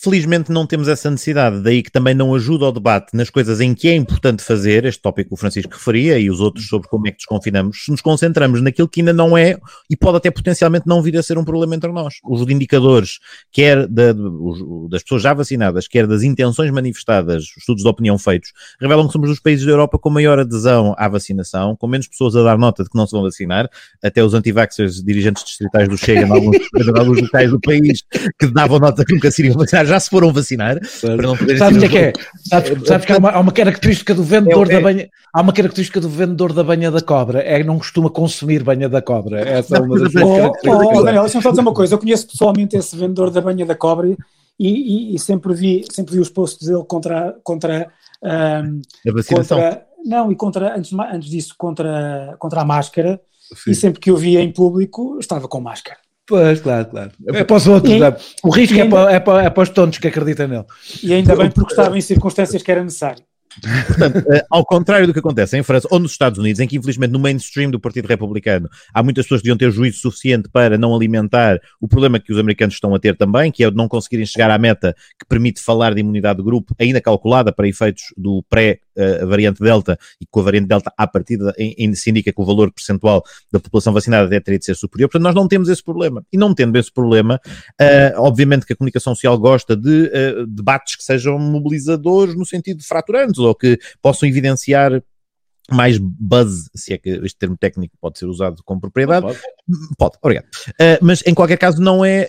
[SPEAKER 2] Felizmente não temos essa necessidade, daí que também não ajuda ao debate nas coisas em que é importante fazer, este tópico que o Francisco referia e os outros sobre como é que desconfinamos, se nos concentramos naquilo que ainda não é e pode até potencialmente não vir a ser um problema entre nós. Os indicadores, quer das pessoas já vacinadas, quer das intenções manifestadas, estudos de opinião feitos, revelam que somos dos países da Europa com maior adesão à vacinação, com menos pessoas a dar nota de que não se vão vacinar, até os anti-vaxxers, dirigentes distritais do Chega, em alguns locais do país, que davam nota que nunca se iriam vacinar, já se foram vacinar. Para não poder
[SPEAKER 1] Sabes o que é? Sabes que há uma característica do vendedor da banha. Há uma característica do vendedor da banha da cobra, é que não costuma consumir banha da cobra. Essa é uma das características.
[SPEAKER 3] Daniel, deixa-me só dizer uma coisa. Eu conheço pessoalmente esse vendedor da banha da cobra e sempre vi os posts dele contra
[SPEAKER 2] a vacinação.
[SPEAKER 3] Antes disso, contra a máscara. Sim. E sempre que eu via em público, estava com máscara.
[SPEAKER 1] Pois, claro. É para os outros. O risco é para os tontos que acreditam nele.
[SPEAKER 3] E ainda bem porque estava em circunstâncias que era necessário.
[SPEAKER 2] Portanto, ao contrário do que acontece em França ou nos Estados Unidos, em que infelizmente no mainstream do Partido Republicano há muitas pessoas que deviam ter juízo suficiente para não alimentar o problema que os americanos estão a ter também, que é o de não conseguirem chegar à meta que permite falar de imunidade de grupo, ainda calculada para efeitos do variante Delta, e com a variante Delta à partida ainda se indica que o valor percentual da população vacinada até teria de ser superior. Portanto, nós não temos esse problema. E não tendo esse problema, obviamente que a comunicação social gosta de debates que sejam mobilizadores no sentido de fraturantes, ou que possam evidenciar mais buzz, se é que este termo técnico pode ser usado com propriedade. Pode, obrigado. Mas em qualquer caso não é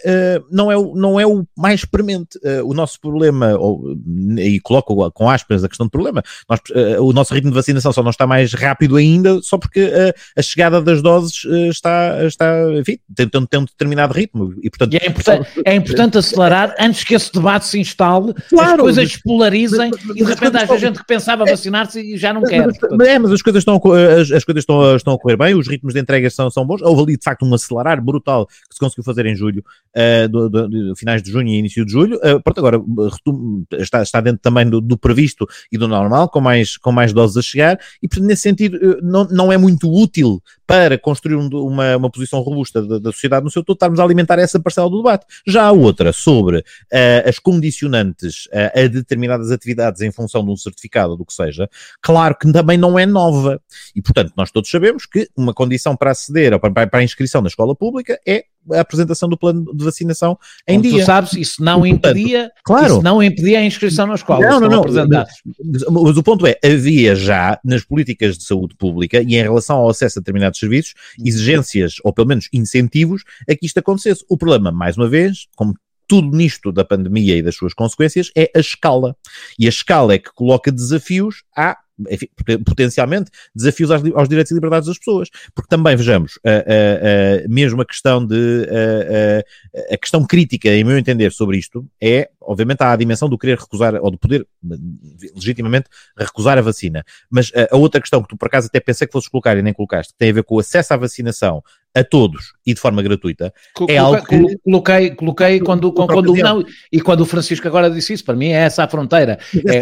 [SPEAKER 2] o mais premente. O nosso problema, e coloco com aspas a questão de problema, o nosso ritmo de vacinação só não está mais rápido ainda só porque a chegada das doses está enfim, tem um determinado ritmo. E, portanto,
[SPEAKER 1] é importante acelerar antes que esse debate se instale, as coisas se polarizem e de repente há gente que pensava vacinar-se e já não quer.
[SPEAKER 2] Mas as coisas estão a correr bem, os ritmos de entrega são bons. Houve ali de facto um acelerar brutal que se conseguiu fazer em julho, finais de junho e início de julho. Pronto, agora está dentro também do previsto e do normal, com mais doses a chegar, e portanto nesse sentido não é muito útil para construir uma posição robusta da sociedade no seu todo, estarmos a alimentar essa parcela do debate. Já há outra sobre as condicionantes a determinadas atividades em função de um certificado ou do que seja, claro que também não é nova. E, portanto, nós todos sabemos que uma condição para aceder ou para a inscrição na escola pública é a apresentação do plano de vacinação em dia.
[SPEAKER 1] Tu sabes, isso não impedia a inscrição na escola.
[SPEAKER 2] Não. Mas o ponto é, havia já nas políticas de saúde pública e em relação ao acesso a determinados serviços, exigências ou pelo menos incentivos a que isto acontecesse. O problema, mais uma vez, como tudo nisto da pandemia e das suas consequências, é a escala. E a escala é que coloca desafios enfim, potencialmente desafios aos direitos e liberdades das pessoas, porque também vejamos mesmo a questão a questão crítica, em meu entender, sobre isto é, obviamente, há a dimensão do querer recusar ou do poder legitimamente recusar a vacina, mas a outra questão que tu por acaso até pensei que fosses colocar e nem colocaste, que tem a ver com o acesso à vacinação a todos e de forma gratuita, é algo que...
[SPEAKER 1] Coloquei quando não, e quando o Francisco agora disse isso, para mim é essa a fronteira.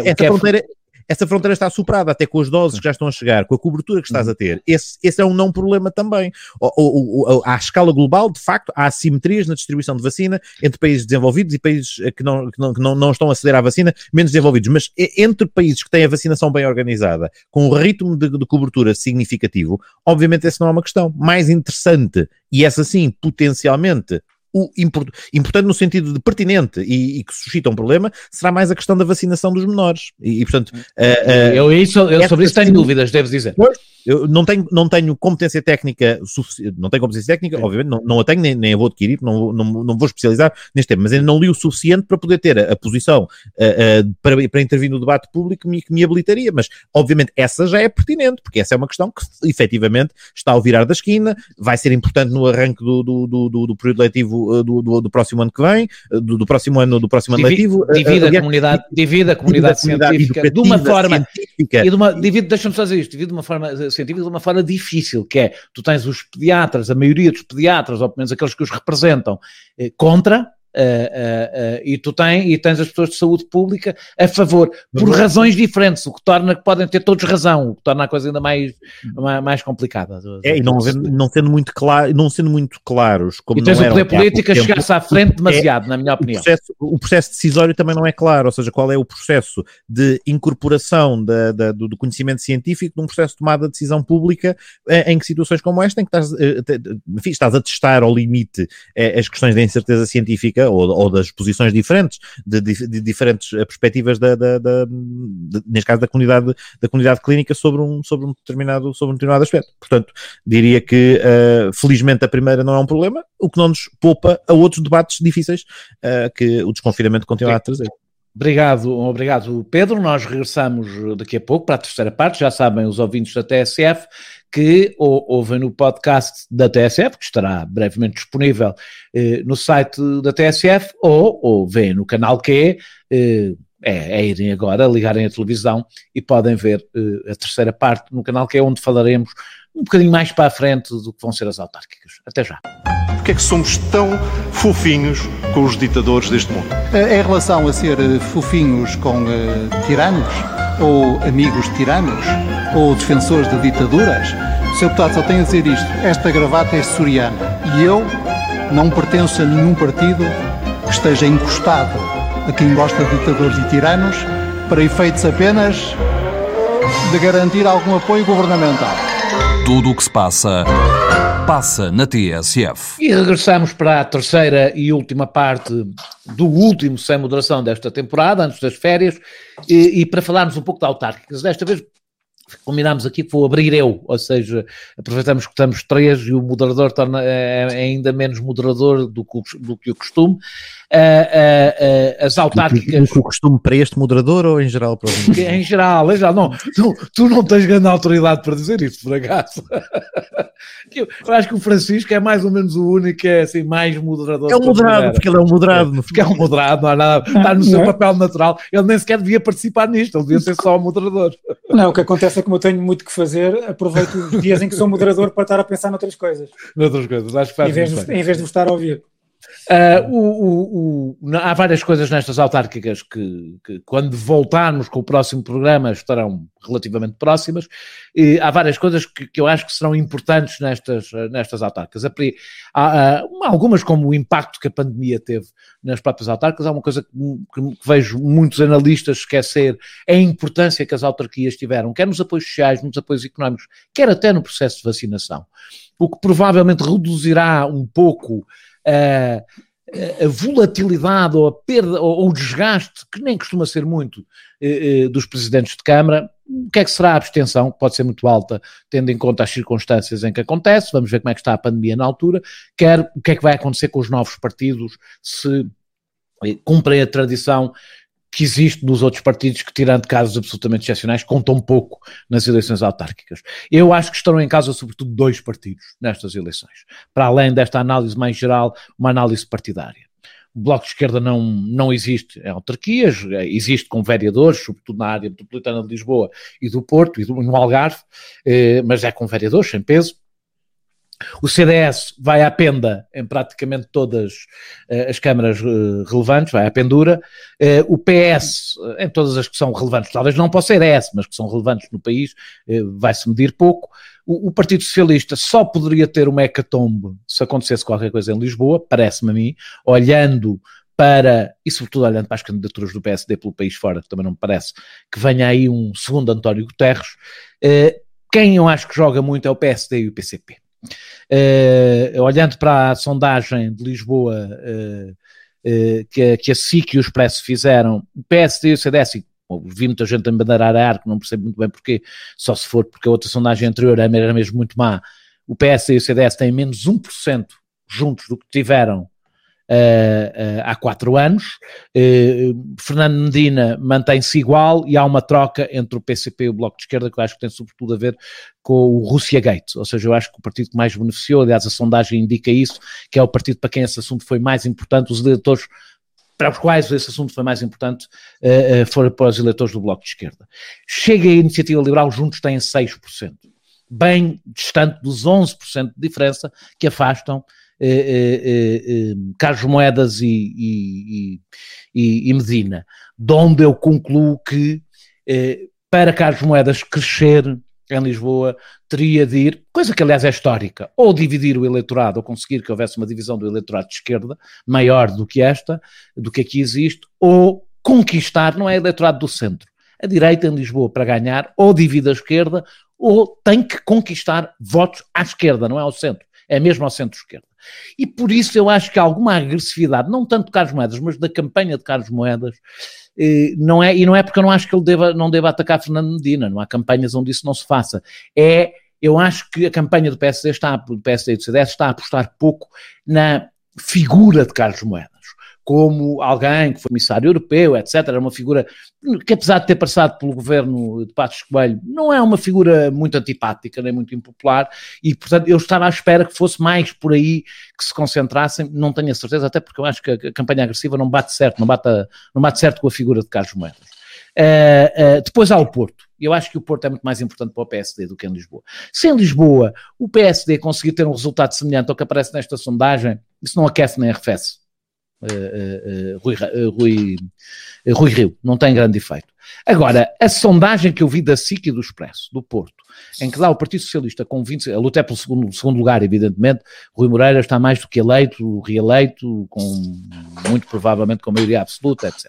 [SPEAKER 2] Essa fronteira está superada até com as doses que já estão a chegar, com a cobertura que estás a ter. Esse é um não problema também. À escala global, de facto, há assimetrias na distribuição de vacina entre países desenvolvidos e países que não estão a aceder à vacina, menos desenvolvidos. Mas entre países que têm a vacinação bem organizada, com um ritmo de cobertura significativo, obviamente essa não é uma questão. Mais interessante, e essa sim, potencialmente, importante no sentido de pertinente e que suscita um problema, será mais a questão da vacinação dos menores. E portanto...
[SPEAKER 1] Eu sobre isso tenho dúvidas, deves dizer.
[SPEAKER 2] Eu não tenho competência técnica suficiente, obviamente, não a tenho, nem a vou adquirir, não vou especializar neste tema, mas ainda não li o suficiente para poder ter a posição para intervir no debate público que me habilitaria, mas obviamente essa já é pertinente, porque essa é uma questão que efetivamente está ao virar da esquina, vai ser importante no arranque do período letivo do próximo ano que vem, do próximo ano letivo.
[SPEAKER 1] Divide a comunidade científica de uma forma, deixa-me só dizer isto, divide de uma forma científica de uma forma difícil, que é, tu tens os pediatras, a maioria dos pediatras, ou pelo menos aqueles que os representam, contra, e tens as pessoas de saúde pública a favor, por razões diferentes, o que torna que podem ter todos razão, o que torna a coisa ainda mais complicada.
[SPEAKER 2] E não sendo muito claros, como
[SPEAKER 1] e tens
[SPEAKER 2] não
[SPEAKER 1] o poder político a chegar-se à frente demasiado, na minha opinião.
[SPEAKER 2] O processo decisório também não é claro, ou seja, qual é o processo de incorporação do conhecimento científico num processo de tomada de decisão pública, em que situações como esta, em que estás a testar ao limite as questões da incerteza científica ou das posições diferentes, de diferentes perspectivas neste caso da comunidade clínica sobre um determinado aspecto. Portanto, diria que felizmente a primeira não é um problema, o que não nos poupa a outros debates difíceis que o desconfinamento continua a trazer.
[SPEAKER 1] Obrigado, Pedro. Nós regressamos daqui a pouco para a terceira parte. Já sabem os ouvintes da TSF que ouvem no podcast da TSF, que estará brevemente disponível no site da TSF, ou veem no canal Q, irem agora, ligarem a televisão e podem ver a terceira parte no canal Q, onde falaremos um bocadinho mais para a frente do que vão ser as autárquicas. Até já.
[SPEAKER 8] Porquê é que somos tão fofinhos com os ditadores deste mundo?
[SPEAKER 9] Em relação a ser fofinhos com tiranos, ou amigos de tiranos, ou defensores de ditaduras, o Sr. Deputado, só tenho a dizer isto: esta gravata é açoriana e eu não pertenço a nenhum partido que esteja encostado a quem gosta de ditadores e tiranos, para efeitos apenas de garantir algum apoio governamental.
[SPEAKER 7] Tudo o que se passa na TSF.
[SPEAKER 1] E regressamos para a terceira e última parte do último Sem Moderação desta temporada, antes das férias, e para falarmos um pouco de autárquicas. Desta vez combinámos aqui que vou abrir eu, ou seja, aproveitamos que estamos três e o moderador torna ainda menos moderador do que o costume. As autárquicas...
[SPEAKER 2] O costume para este moderador ou em geral para os...
[SPEAKER 1] Em geral, não. Tu não tens grande autoridade para dizer isso, por acaso. Eu acho que o Francisco é mais ou menos o único que é assim, mais moderador.
[SPEAKER 2] É um moderado, porque ele é um moderado.
[SPEAKER 1] Porque é um moderado, não há nada, está no seu papel natural. Ele nem sequer devia participar nisto, ele devia ser só o moderador.
[SPEAKER 3] Não, o que acontece é que como eu tenho muito que fazer, aproveito os dias em que sou moderador para estar a pensar noutras coisas.
[SPEAKER 1] Acho que faz
[SPEAKER 3] em vez de vos estar a ouvir.
[SPEAKER 1] Há várias coisas nestas autárquicas que quando voltarmos com o próximo programa estarão relativamente próximas, e há várias coisas que eu acho que serão importantes nestas autárquicas. Algumas, como o impacto que a pandemia teve nas próprias autárquicas. Há uma coisa que vejo muitos analistas esquecer: é a importância que as autarquias tiveram, quer nos apoios sociais, nos apoios económicos, quer até no processo de vacinação, o que provavelmente reduzirá um pouco a volatilidade ou a perda ou o desgaste, que nem costuma ser muito, dos presidentes de Câmara. O que é que será a abstenção? Pode ser muito alta, tendo em conta as circunstâncias em que acontece. Vamos ver como é que está a pandemia na altura. O que é que vai acontecer com os novos partidos, se cumprem a tradição que existe nos outros partidos, que, tirando casos absolutamente excepcionais, contam pouco nas eleições autárquicas. Eu acho que estarão em causa sobretudo dois partidos nestas eleições, para além desta análise mais geral, uma análise partidária. O Bloco de Esquerda não existe em autarquias, existe com vereadores, sobretudo na área metropolitana de Lisboa e do Porto e no Algarve, mas é com vereadores, sem peso. O CDS vai à penda em praticamente todas as câmaras relevantes, vai à pendura. O PS, em todas as que são relevantes, talvez não para o CDS, mas que são relevantes no país, vai-se medir pouco. O Partido Socialista só poderia ter uma hecatombe se acontecesse qualquer coisa em Lisboa, parece-me a mim, olhando para, e sobretudo olhando para as candidaturas do PSD pelo país fora, que também não me parece que venha aí um segundo António Guterres. Quem eu acho que joga muito é o PSD e o PCP. Olhando para a sondagem de Lisboa que a SIC e o Expresso fizeram, o PSD e o CDS, vi muita gente a embandeirar a arco, não percebo muito bem porquê, só se for porque a outra sondagem anterior era mesmo muito má. O PSD e o CDS têm menos 1% juntos do que tiveram há 4 anos. Fernando Medina mantém-se igual e há uma troca entre o PCP e o Bloco de Esquerda que eu acho que tem sobretudo a ver com o Russiagate, ou seja, eu acho que o partido que mais beneficiou, aliás a sondagem indica isso, que é o partido para quem esse assunto foi mais importante, os eleitores para os quais esse assunto foi mais importante foram para os eleitores do Bloco de Esquerda. Chega a Iniciativa Liberal, juntos têm 6%, bem distante dos 11% de diferença que afastam Carlos Moedas e Medina, de onde eu concluo que para Carlos Moedas crescer em Lisboa teria de ir, coisa que aliás é histórica, ou dividir o eleitorado, ou conseguir que houvesse uma divisão do eleitorado de esquerda maior do que aqui existe, ou conquistar, não é eleitorado do centro. A direita em Lisboa, para ganhar, ou divide a esquerda, ou tem que conquistar votos à esquerda, não é ao centro, é mesmo ao centro-esquerda. E por isso eu acho que alguma agressividade, não tanto de Carlos Moedas, mas da campanha de Carlos Moedas, não é porque eu não acho que ele não deva atacar Fernando Medina, não há campanhas onde isso não se faça. Eu acho que a campanha do PSD e do CDS está a apostar pouco na figura de Carlos Moedas, como alguém que foi comissário europeu, etc. Era uma figura que, apesar de ter passado pelo governo de Passos Coelho, não é uma figura muito antipática, nem muito impopular, e, portanto, eu estava à espera que fosse mais por aí que se concentrassem, não tenho a certeza, até porque eu acho que a campanha agressiva não bate certo, não bate certo com a figura de Carlos Moedas. Depois há o Porto. Eu acho que o Porto é muito mais importante para o PSD do que em Lisboa. Se em Lisboa o PSD conseguir ter um resultado semelhante ao que aparece nesta sondagem, isso não aquece nem arrefece Rui Rio, não tem grande efeito. Agora, a sondagem que eu vi da SIC e do Expresso, do Porto, em que lá o Partido Socialista com 20, a luta é pelo segundo lugar, evidentemente, Rui Moreira está mais do que eleito, reeleito, muito provavelmente com maioria absoluta, etc.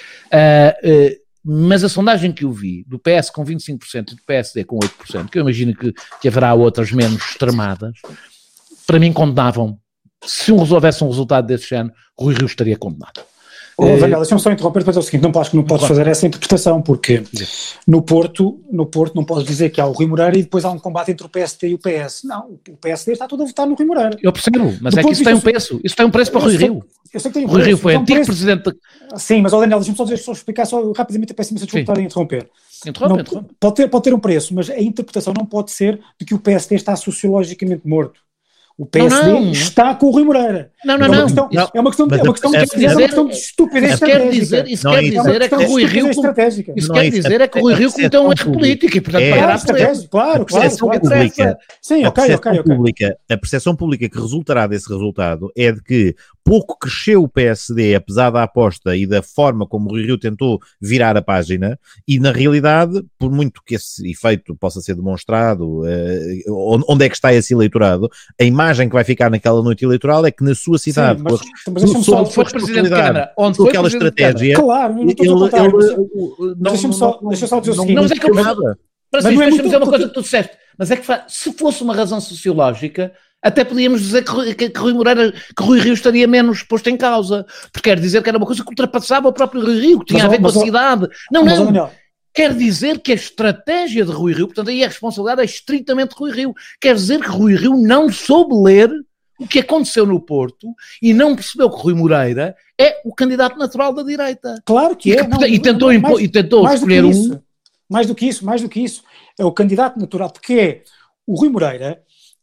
[SPEAKER 1] Mas a sondagem que eu vi, do PS com 25% e do PSD com 8%, que eu imagino que haverá outras menos extremadas, para mim condenavam. Se houvesse um resultado desse género, Rui Rio estaria condenado.
[SPEAKER 3] Daniel, deixa-me só interromper, depois é o seguinte, acho que não podes fazer essa interpretação, porque no Porto não podes dizer que há o Rui Moreira e depois há um combate entre o PSD e o PS. Não, o PSD está todo a votar no Rui Moreira.
[SPEAKER 1] Eu percebo, mas é que isso tem um preço. Isso tem um preço para Rui Rio.
[SPEAKER 3] Eu sei que tem um
[SPEAKER 1] Rui Rio foi antigo presidente...
[SPEAKER 3] Sim, mas Daniel, deixa-me só explicar rapidamente, peço imensa desculpa estar a interromper.
[SPEAKER 1] Interrompe.
[SPEAKER 3] Pode ter um preço, mas a interpretação não pode ser de que o PSD está sociologicamente morto. O PSD está com o Rui Moreira.
[SPEAKER 1] Não.
[SPEAKER 3] É uma questão de estupidez estratégica.
[SPEAKER 1] Isso quer dizer é que o Rui Rio... Isso quer dizer é que o Rui Rio cometeu um erro político e, portanto, pagará por ele.
[SPEAKER 3] Claro. Sim, ok.
[SPEAKER 2] A percepção pública que resultará desse resultado é de que pouco cresceu o PSD, apesar da aposta e da forma como o Rui Rio tentou virar a página, e na realidade, por muito que esse efeito possa ser demonstrado, onde é que está esse eleitorado, a imagem que vai ficar naquela noite eleitoral é que na sua cidade,
[SPEAKER 1] onde foi presidente de Câmara, onde foi
[SPEAKER 2] aquela estratégia,
[SPEAKER 3] claro, não estou a contar, deixa só dizer o seguinte.
[SPEAKER 1] Mas deixa-me dizer uma coisa que tu disseste, mas é que se fosse uma razão sociológica, até podíamos dizer que Rui Rio estaria menos posto em causa, porque quer dizer que era uma coisa que ultrapassava o próprio Rui Rio, que tinha a ver com a cidade. Não. Quer dizer que a estratégia de Rui Rio, portanto aí a responsabilidade é estritamente de Rui Rio, quer dizer que Rui Rio não soube ler o que aconteceu no Porto e não percebeu que Rui Moreira é o candidato natural da direita.
[SPEAKER 3] Claro que é.
[SPEAKER 1] E tentou escolher um...
[SPEAKER 3] Mais do que isso, é o candidato natural, porque o Rui Moreira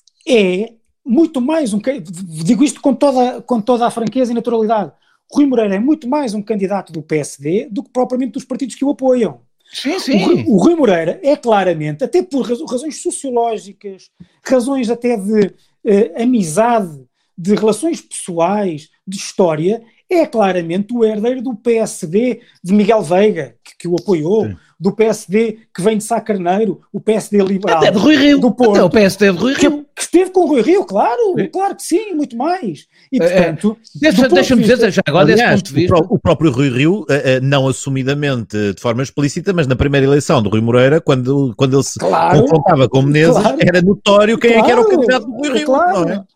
[SPEAKER 3] é muito mais digo isto com toda a franqueza e naturalidade, Rui Moreira é muito mais um candidato do PSD do que propriamente dos partidos que o apoiam.
[SPEAKER 1] Sim.
[SPEAKER 3] O Rui Moreira é claramente, até por razões sociológicas, razões até de amizade, de relações pessoais, de história, é claramente o herdeiro do PSD de Miguel Veiga, que o apoiou, do PSD que vem de Sá Carneiro, o PSD liberal.
[SPEAKER 1] Até de Rui Rio.
[SPEAKER 3] Do Porto,
[SPEAKER 1] até o PSD de Rui Rio.
[SPEAKER 3] Que esteve com o Rui Rio, claro que sim, muito mais. E, portanto...
[SPEAKER 1] Deixa-me dizer, já agora, desse ponto de vista...
[SPEAKER 2] O próprio Rui Rio, não assumidamente de forma explícita, mas na primeira eleição do Rui Moreira, quando ele se confrontava com Menezes, era notório quem é que era o candidato do Rui Rio.
[SPEAKER 3] Claro. Não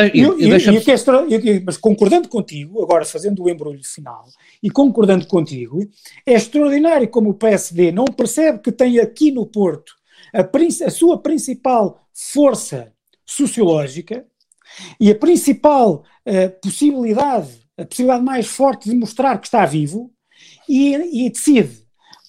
[SPEAKER 3] é? Mas concordando contigo, agora fazendo o embrulho final, e concordando contigo, é extraordinário como o PSD não percebe que tem aqui no Porto a sua principal força sociológica e a principal possibilidade, a possibilidade mais forte de mostrar que está vivo, e decide,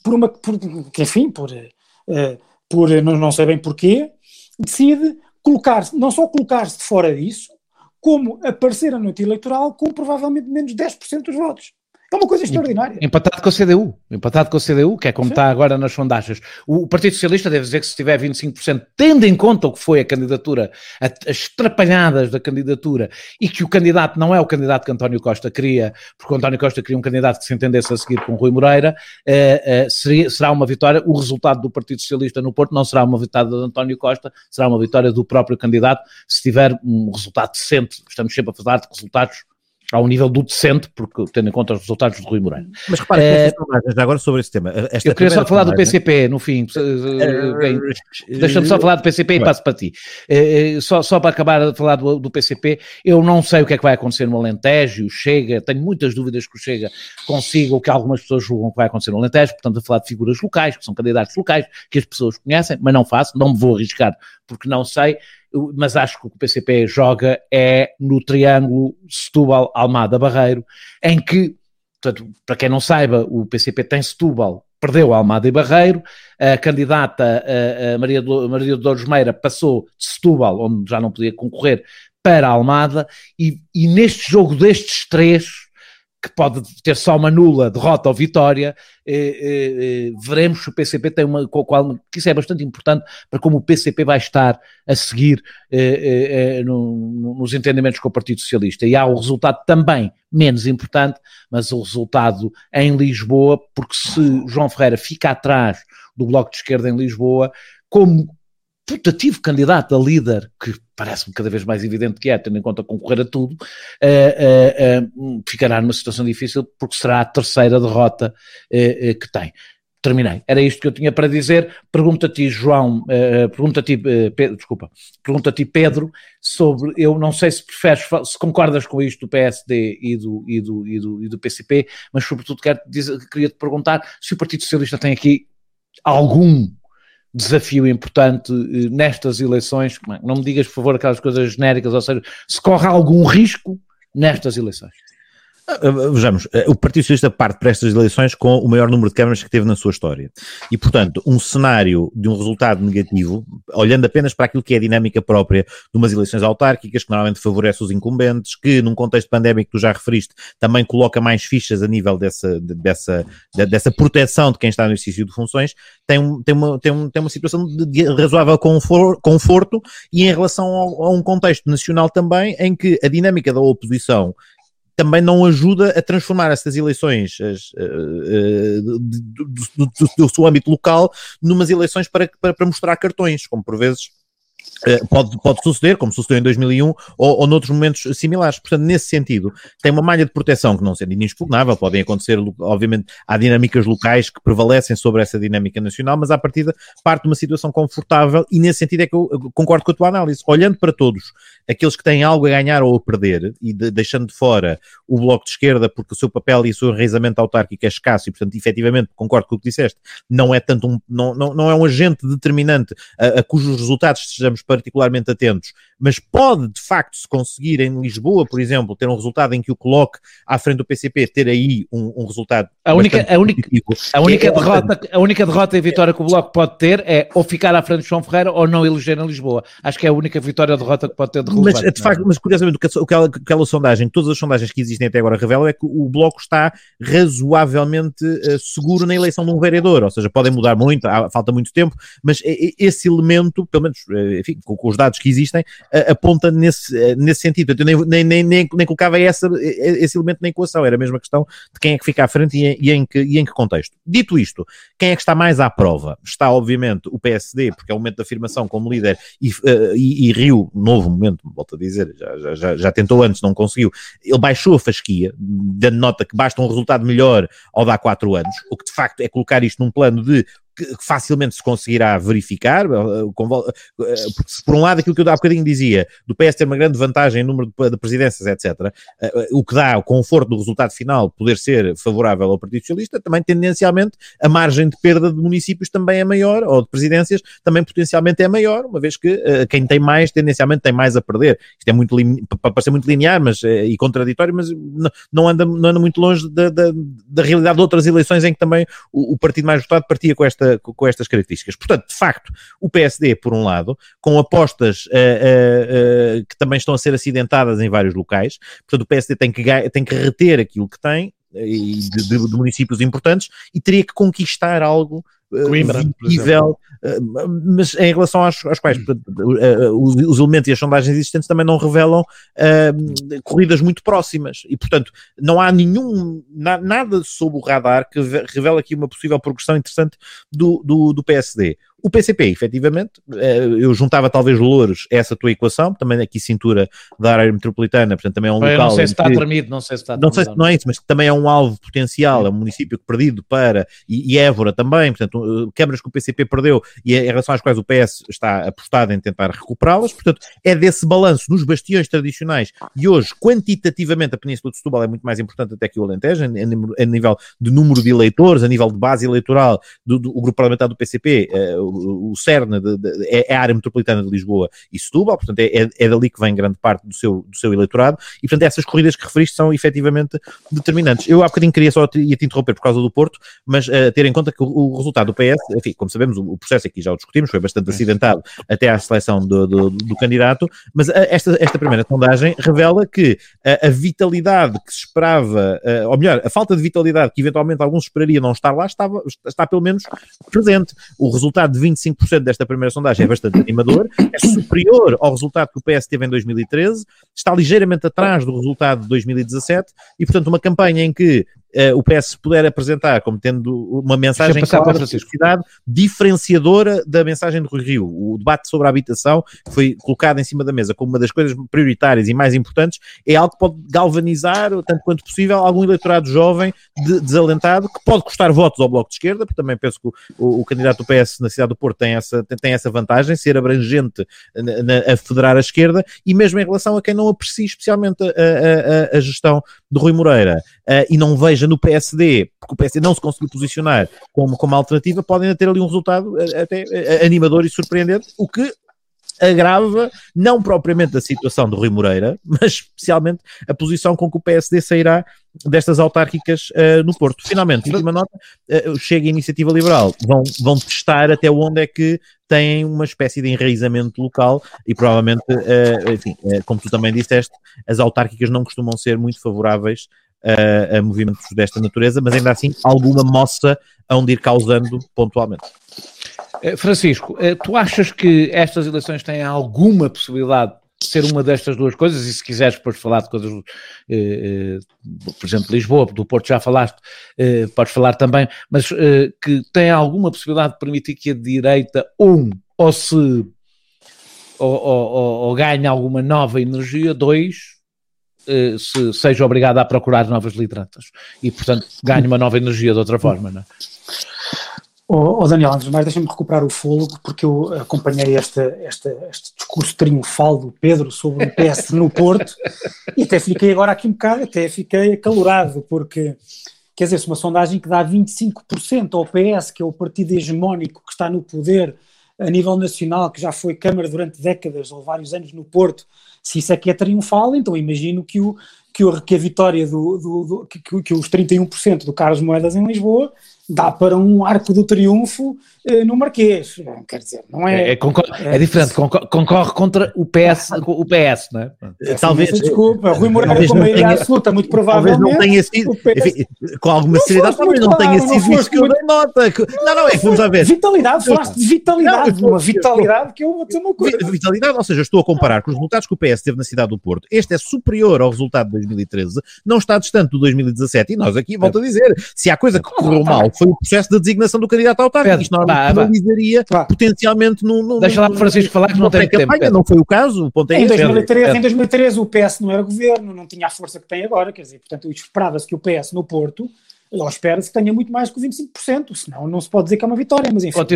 [SPEAKER 3] não sei bem porquê, decide não só colocar-se de fora disso, como aparecer na noite eleitoral com provavelmente menos 10% dos votos. É uma coisa extraordinária.
[SPEAKER 1] Empatado com a CDU, que é como está agora nas sondagens. O Partido Socialista deve dizer que se tiver 25%, tendo em conta o que foi a candidatura, as trapalhadas da candidatura, e que o candidato não é o candidato que António Costa queria, porque o António Costa queria um candidato que se entendesse a seguir com Rui Moreira, será uma vitória. O resultado do Partido Socialista no Porto não será uma vitória de António Costa, será uma vitória do próprio candidato, se tiver um resultado decente. Estamos sempre a falar de resultados ao nível do decente, porque tendo em conta os resultados de Rui Moreira.
[SPEAKER 2] Mas repare, já agora sobre esse tema.
[SPEAKER 1] Eu queria só falar do PCP, no fim. Deixa-me só falar do PCP e passo para ti. Só para acabar de falar do PCP, eu não sei o que é que vai acontecer no Alentejo, o Chega, tenho muitas dúvidas que o Chega consiga o que algumas pessoas julgam que vai acontecer no Alentejo, portanto a falar de figuras locais, que são candidatos locais, que as pessoas conhecem, mas não faço, não me vou arriscar, porque não sei. Mas acho que o que o PCP joga é no triângulo Setúbal, Almada, Barreiro, em que, portanto, para quem não saiba, o PCP tem Setúbal, perdeu Almada e Barreiro, a candidata a Maria de Dores Meira passou de Setúbal, onde já não podia concorrer, para Almada, e neste jogo destes três, que pode ter só uma nula derrota ou vitória, veremos se o PCP tem que isso é bastante importante para como o PCP vai estar a seguir nos entendimentos com o Partido Socialista. E há o resultado também menos importante, mas o resultado em Lisboa, porque se João Ferreira fica atrás do Bloco de Esquerda em Lisboa, como putativo candidato a líder, que parece-me cada vez mais evidente que é, tendo em conta concorrer a tudo, ficará numa situação difícil, porque será a terceira derrota que tem. Terminei. Era isto que eu tinha para dizer. Pergunta-te, João, pergunta-te, Pedro, sobre, eu não sei se preferes, se concordas com isto do PSD e do PCP, mas sobretudo queria-te perguntar se o Partido Socialista tem aqui algum desafio importante nestas eleições. Não me digas, por favor, aquelas coisas genéricas, ou seja, se corre algum risco nestas eleições.
[SPEAKER 2] Vejamos, o Partido Socialista parte para estas eleições com o maior número de câmaras que teve na sua história. E, portanto, um cenário de um resultado negativo, olhando apenas para aquilo que é a dinâmica própria de umas eleições autárquicas, que normalmente favorece os incumbentes, que num contexto pandémico que tu já referiste, também coloca mais fichas a nível dessa proteção de quem está no exercício de funções, tem uma situação de razoável conforto, e em relação a um contexto nacional também, em que a dinâmica da oposição também não ajuda a transformar estas eleições do seu âmbito local numas eleições para mostrar cartões, como por vezes pode suceder, como sucedeu em 2001 ou noutros momentos similares. Portanto, nesse sentido, tem uma malha de proteção que não sendo inexpugnável, podem acontecer, obviamente, há dinâmicas locais que prevalecem sobre essa dinâmica nacional, mas à partida parte de uma situação confortável, e nesse sentido é que eu concordo com a tua análise. Olhando para todos aqueles que têm algo a ganhar ou a perder, e deixando de fora o Bloco de Esquerda, porque o seu papel e o seu enraizamento autárquico é escasso, e portanto, efetivamente, concordo com o que disseste, não é tanto não é um agente determinante a cujos resultados estejamos particularmente atentos, mas pode, de facto, se conseguir em Lisboa, por exemplo, ter um resultado em que o coloque à frente do PCP, ter aí um resultado
[SPEAKER 1] a única derrota e vitória que o Bloco pode ter é ou ficar à frente de João Ferreira ou não eleger em Lisboa. Acho que é a única vitória ou derrota que pode ter de relevante.
[SPEAKER 2] Mas, de facto, mas curiosamente, aquela sondagem, todas as sondagens que existem até agora revelam é que o Bloco está razoavelmente seguro na eleição de um vereador, ou seja, podem mudar muito, falta muito tempo, mas esse elemento, pelo menos, enfim, com os dados que existem, aponta nesse sentido. Eu nem colocava esse elemento na equação, era a mesma questão de quem é que fica à frente e em que contexto. Dito isto, quem é que está mais à prova? Está, obviamente, o PSD, porque é o momento de afirmação como líder, e Rio, novo momento, volto a dizer, já tentou antes, não conseguiu. Ele baixou a fasquia, dando nota que basta um resultado melhor ao de há 4 anos, o que de facto é colocar isto num plano de que facilmente se conseguirá verificar, porque se por um lado aquilo que eu há bocadinho dizia, do PS ter uma grande vantagem em número de presidências, etc., o que dá o conforto do resultado final poder ser favorável ao Partido Socialista, também tendencialmente a margem de perda de municípios também é maior, ou de presidências também potencialmente é maior, uma vez que quem tem mais, tendencialmente tem mais a perder. Isto é muito, pode parecer muito linear e contraditório, mas não anda muito longe da realidade de outras eleições em que também o partido mais votado partia com estas características. Portanto, de facto, o PSD, por um lado, com apostas que também estão a ser acidentadas em vários locais, portanto, o PSD tem que reter aquilo que tem, e de municípios importantes, e teria que conquistar algo visível, mas em relação aos quais os elementos e as sondagens existentes também não revelam corridas muito próximas, e portanto não há nada sob o radar que revela aqui uma possível progressão interessante do PSD. O PCP, efetivamente, eu juntava talvez Loures a essa tua equação, também aqui cintura da área metropolitana, portanto também é um local...
[SPEAKER 1] Não sei se está tremido, não sei se
[SPEAKER 2] não é isso, mas também é um alvo potencial, é um município perdido e Évora também, portanto, câmaras que o PCP perdeu e em relação às quais o PS está apostado em tentar recuperá-las, portanto, é desse balanço nos bastiões tradicionais, e hoje, quantitativamente, a Península de Setúbal é muito mais importante até que o Alentejo, a nível de número de eleitores, a nível de base eleitoral do grupo parlamentar do PCP, o cerne é a área metropolitana de Lisboa e Setúbal, portanto é dali que vem grande parte do seu eleitorado, e portanto essas corridas que referiste são efetivamente determinantes. Eu há bocadinho queria só te interromper por causa do Porto, mas ter em conta que o resultado do PS, enfim, como sabemos, o processo aqui já o discutimos, foi bastante acidentado até à seleção do candidato, mas esta primeira sondagem revela que a vitalidade que se esperava, ou melhor, a falta de vitalidade que eventualmente alguns esperariam não estar lá, está pelo menos presente. O resultado de 25% desta primeira sondagem é bastante animador, é superior ao resultado que o PS teve em 2013, está ligeiramente atrás do resultado de 2017, e portanto uma campanha em que o PS puder apresentar como tendo uma mensagem clara de sociedade diferenciadora da mensagem do Rui Rio. O debate sobre a habitação que foi colocado em cima da mesa como uma das coisas prioritárias e mais importantes é algo que pode galvanizar, tanto quanto possível, algum eleitorado jovem desalentado, que pode custar votos ao Bloco de Esquerda, porque também penso que o candidato do PS na cidade do Porto tem essa vantagem, ser abrangente a federar a esquerda, e mesmo em relação a quem não aprecia especialmente a gestão de Rui Moreira e não veja no PSD, porque o PSD não se conseguiu posicionar como alternativa, podem ter ali um resultado até animador e surpreendente, o que agrava não propriamente a situação do Rui Moreira, mas especialmente a posição com que o PSD sairá destas autárquicas no Porto. Finalmente, última nota, Chega a Iniciativa Liberal, vão testar até onde é que têm uma espécie de enraizamento local e provavelmente, enfim, como tu também disseste, as autárquicas não costumam ser muito favoráveis a movimentos desta natureza, mas ainda assim alguma moça hão de ir causando pontualmente.
[SPEAKER 1] Francisco, tu achas que estas eleições têm alguma possibilidade de ser uma destas duas coisas? E se quiseres depois falar de coisas, por exemplo, de Lisboa, do Porto já falaste, podes falar também, mas que tem alguma possibilidade de permitir que a direita, ou ganhe alguma nova energia, se seja obrigada a procurar novas lideranças e, portanto, ganhe uma nova energia de outra forma, não é?
[SPEAKER 3] Daniel, antes de mais, deixa-me recuperar o fôlego, porque eu acompanhei este discurso triunfal do Pedro sobre o PS no Porto e até fiquei agora aqui um bocado, fiquei acalorado, porque, quer dizer, se uma sondagem que dá 25% ao PS, que é o partido hegemónico que está no poder a nível nacional, que já foi Câmara durante décadas ou vários anos no Porto, se isso é que é triunfal, então imagino que a vitória que os 31% do Carlos Moedas em Lisboa dá para um arco do triunfo no Marquês, quer dizer, não é...
[SPEAKER 1] É diferente, concorre contra o PS, não é?
[SPEAKER 3] Talvez... Desculpa, Rui Moreira com maioria absoluta, muito provavelmente...
[SPEAKER 2] Talvez não tenha sido, enfim, com alguma seriedade, talvez não tenha sido isso que eu dei nota. Não, vamos a ver.
[SPEAKER 3] Vitalidade, falaste de vitalidade, uma vitalidade que eu vou dizer uma coisa.
[SPEAKER 2] Vitalidade, ou seja, estou a comparar com os resultados que o PS teve na cidade do Porto. Este é superior ao resultado de 2013, não está distante do 2017, e nós aqui, volto a dizer, se há coisa que correu mal, foi o processo de designação do candidato autárquico. Isto normalmente penalizaria potencialmente
[SPEAKER 1] Deixa lá o Francisco falar que não tem tempo.
[SPEAKER 2] Não foi o caso, o ponto é
[SPEAKER 3] em 2013 o PS não era governo, não tinha a força que tem agora, quer dizer, portanto esperava-se que o PS no Porto, ou espera-se que tenha muito mais que o 25%, senão não se pode dizer que é uma vitória, mas enfim.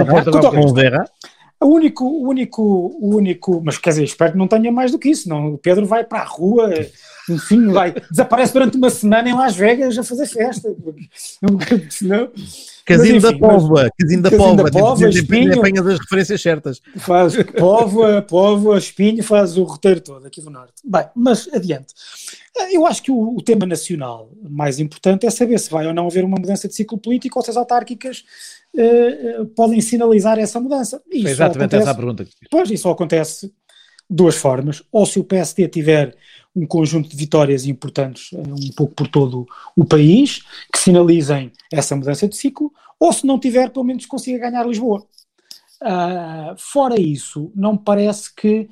[SPEAKER 3] O único, mas quer dizer, espero que não tenha mais do que isso, senão o Pedro vai para a rua, enfim, desaparece durante uma semana em Las Vegas a fazer festa, senão...
[SPEAKER 2] Casinho da Póvoa, Espinho, apanhas as referências certas.
[SPEAKER 3] Faz Póvoa, Espinho, faz o roteiro todo aqui do Norte. Bem, mas adiante. Eu acho que o tema nacional mais importante é saber se vai ou não haver uma mudança de ciclo político ou se as autárquicas podem sinalizar essa mudança.
[SPEAKER 1] Foi exatamente essa a pergunta.
[SPEAKER 3] Pois, isso só acontece de duas formas. Ou se o PSD tiver um conjunto de vitórias importantes um pouco por todo o país, que sinalizem essa mudança de ciclo, ou se não tiver, pelo menos consiga ganhar Lisboa. Fora isso, não me parece que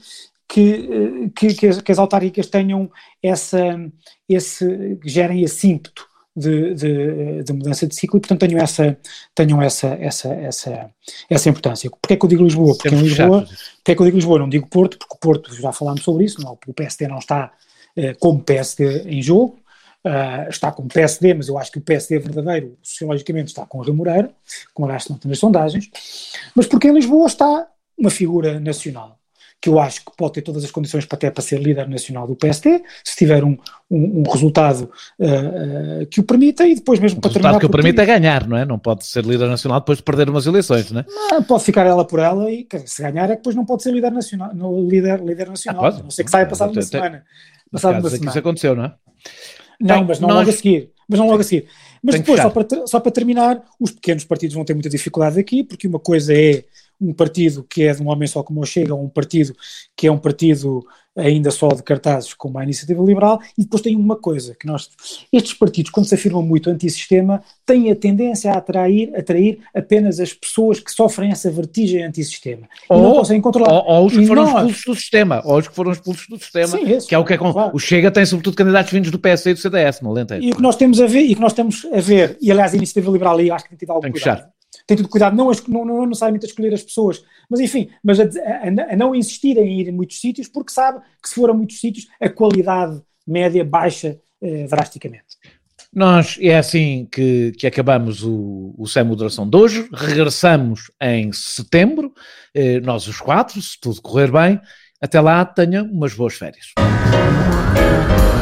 [SPEAKER 3] as autárquicas tenham gerem esse ímpeto de mudança de ciclo, e portanto tenham essa importância. Porquê é que eu digo Lisboa? Porque em Lisboa, porquê é que eu digo Lisboa? Não digo Porto, porque o Porto, já falámos sobre isso, não, o PSD não está como PSD em jogo, está como PSD, mas eu acho que o PSD verdadeiro, sociologicamente, está com o Rio Moreira, como aliás não tem nas sondagens, mas porque em Lisboa está uma figura nacional, que eu acho que pode ter todas as condições para ser líder nacional do PSD, se tiver um resultado que o permita, e depois mesmo para terminar...
[SPEAKER 1] O resultado que o permita é ganhar, não é? Não pode ser líder nacional depois de perder umas eleições, não é?
[SPEAKER 3] Não, pode ficar ela por ela, e se ganhar é que depois não pode ser líder nacional, líder nacional,
[SPEAKER 1] pode.
[SPEAKER 3] Não sei que saia passado uma semana.
[SPEAKER 1] Isso aconteceu, não é?
[SPEAKER 3] Não, mas não logo a seguir. Mas depois, só para terminar, os pequenos partidos vão ter muita dificuldade aqui, porque uma coisa é um partido que é de um homem só como o Chega, um partido que é um partido ainda só de cartazes como a Iniciativa Liberal, e depois tem uma coisa, que estes partidos, quando se afirmam muito antissistema, têm a tendência a atrair apenas as pessoas que sofrem essa vertigem antissistema. E não conseguem controlar.
[SPEAKER 1] Ou os que foram expulsos do sistema, Sim, que é o que é claro. O Chega tem sobretudo candidatos vindos do PS e do CDS, no Alentejo.
[SPEAKER 3] E o que nós temos a ver, e aliás a Iniciativa Liberal aí acho que tem tido algum cuidado. Tem tido cuidado, não necessariamente a escolher as pessoas, mas enfim, a não insistir em ir em muitos sítios, porque sabe que se for a muitos sítios, a qualidade média baixa drasticamente.
[SPEAKER 1] Nós, é assim que acabamos o Sem Moderação de hoje, regressamos em setembro, nós os 4, se tudo correr bem, até lá tenham umas boas férias.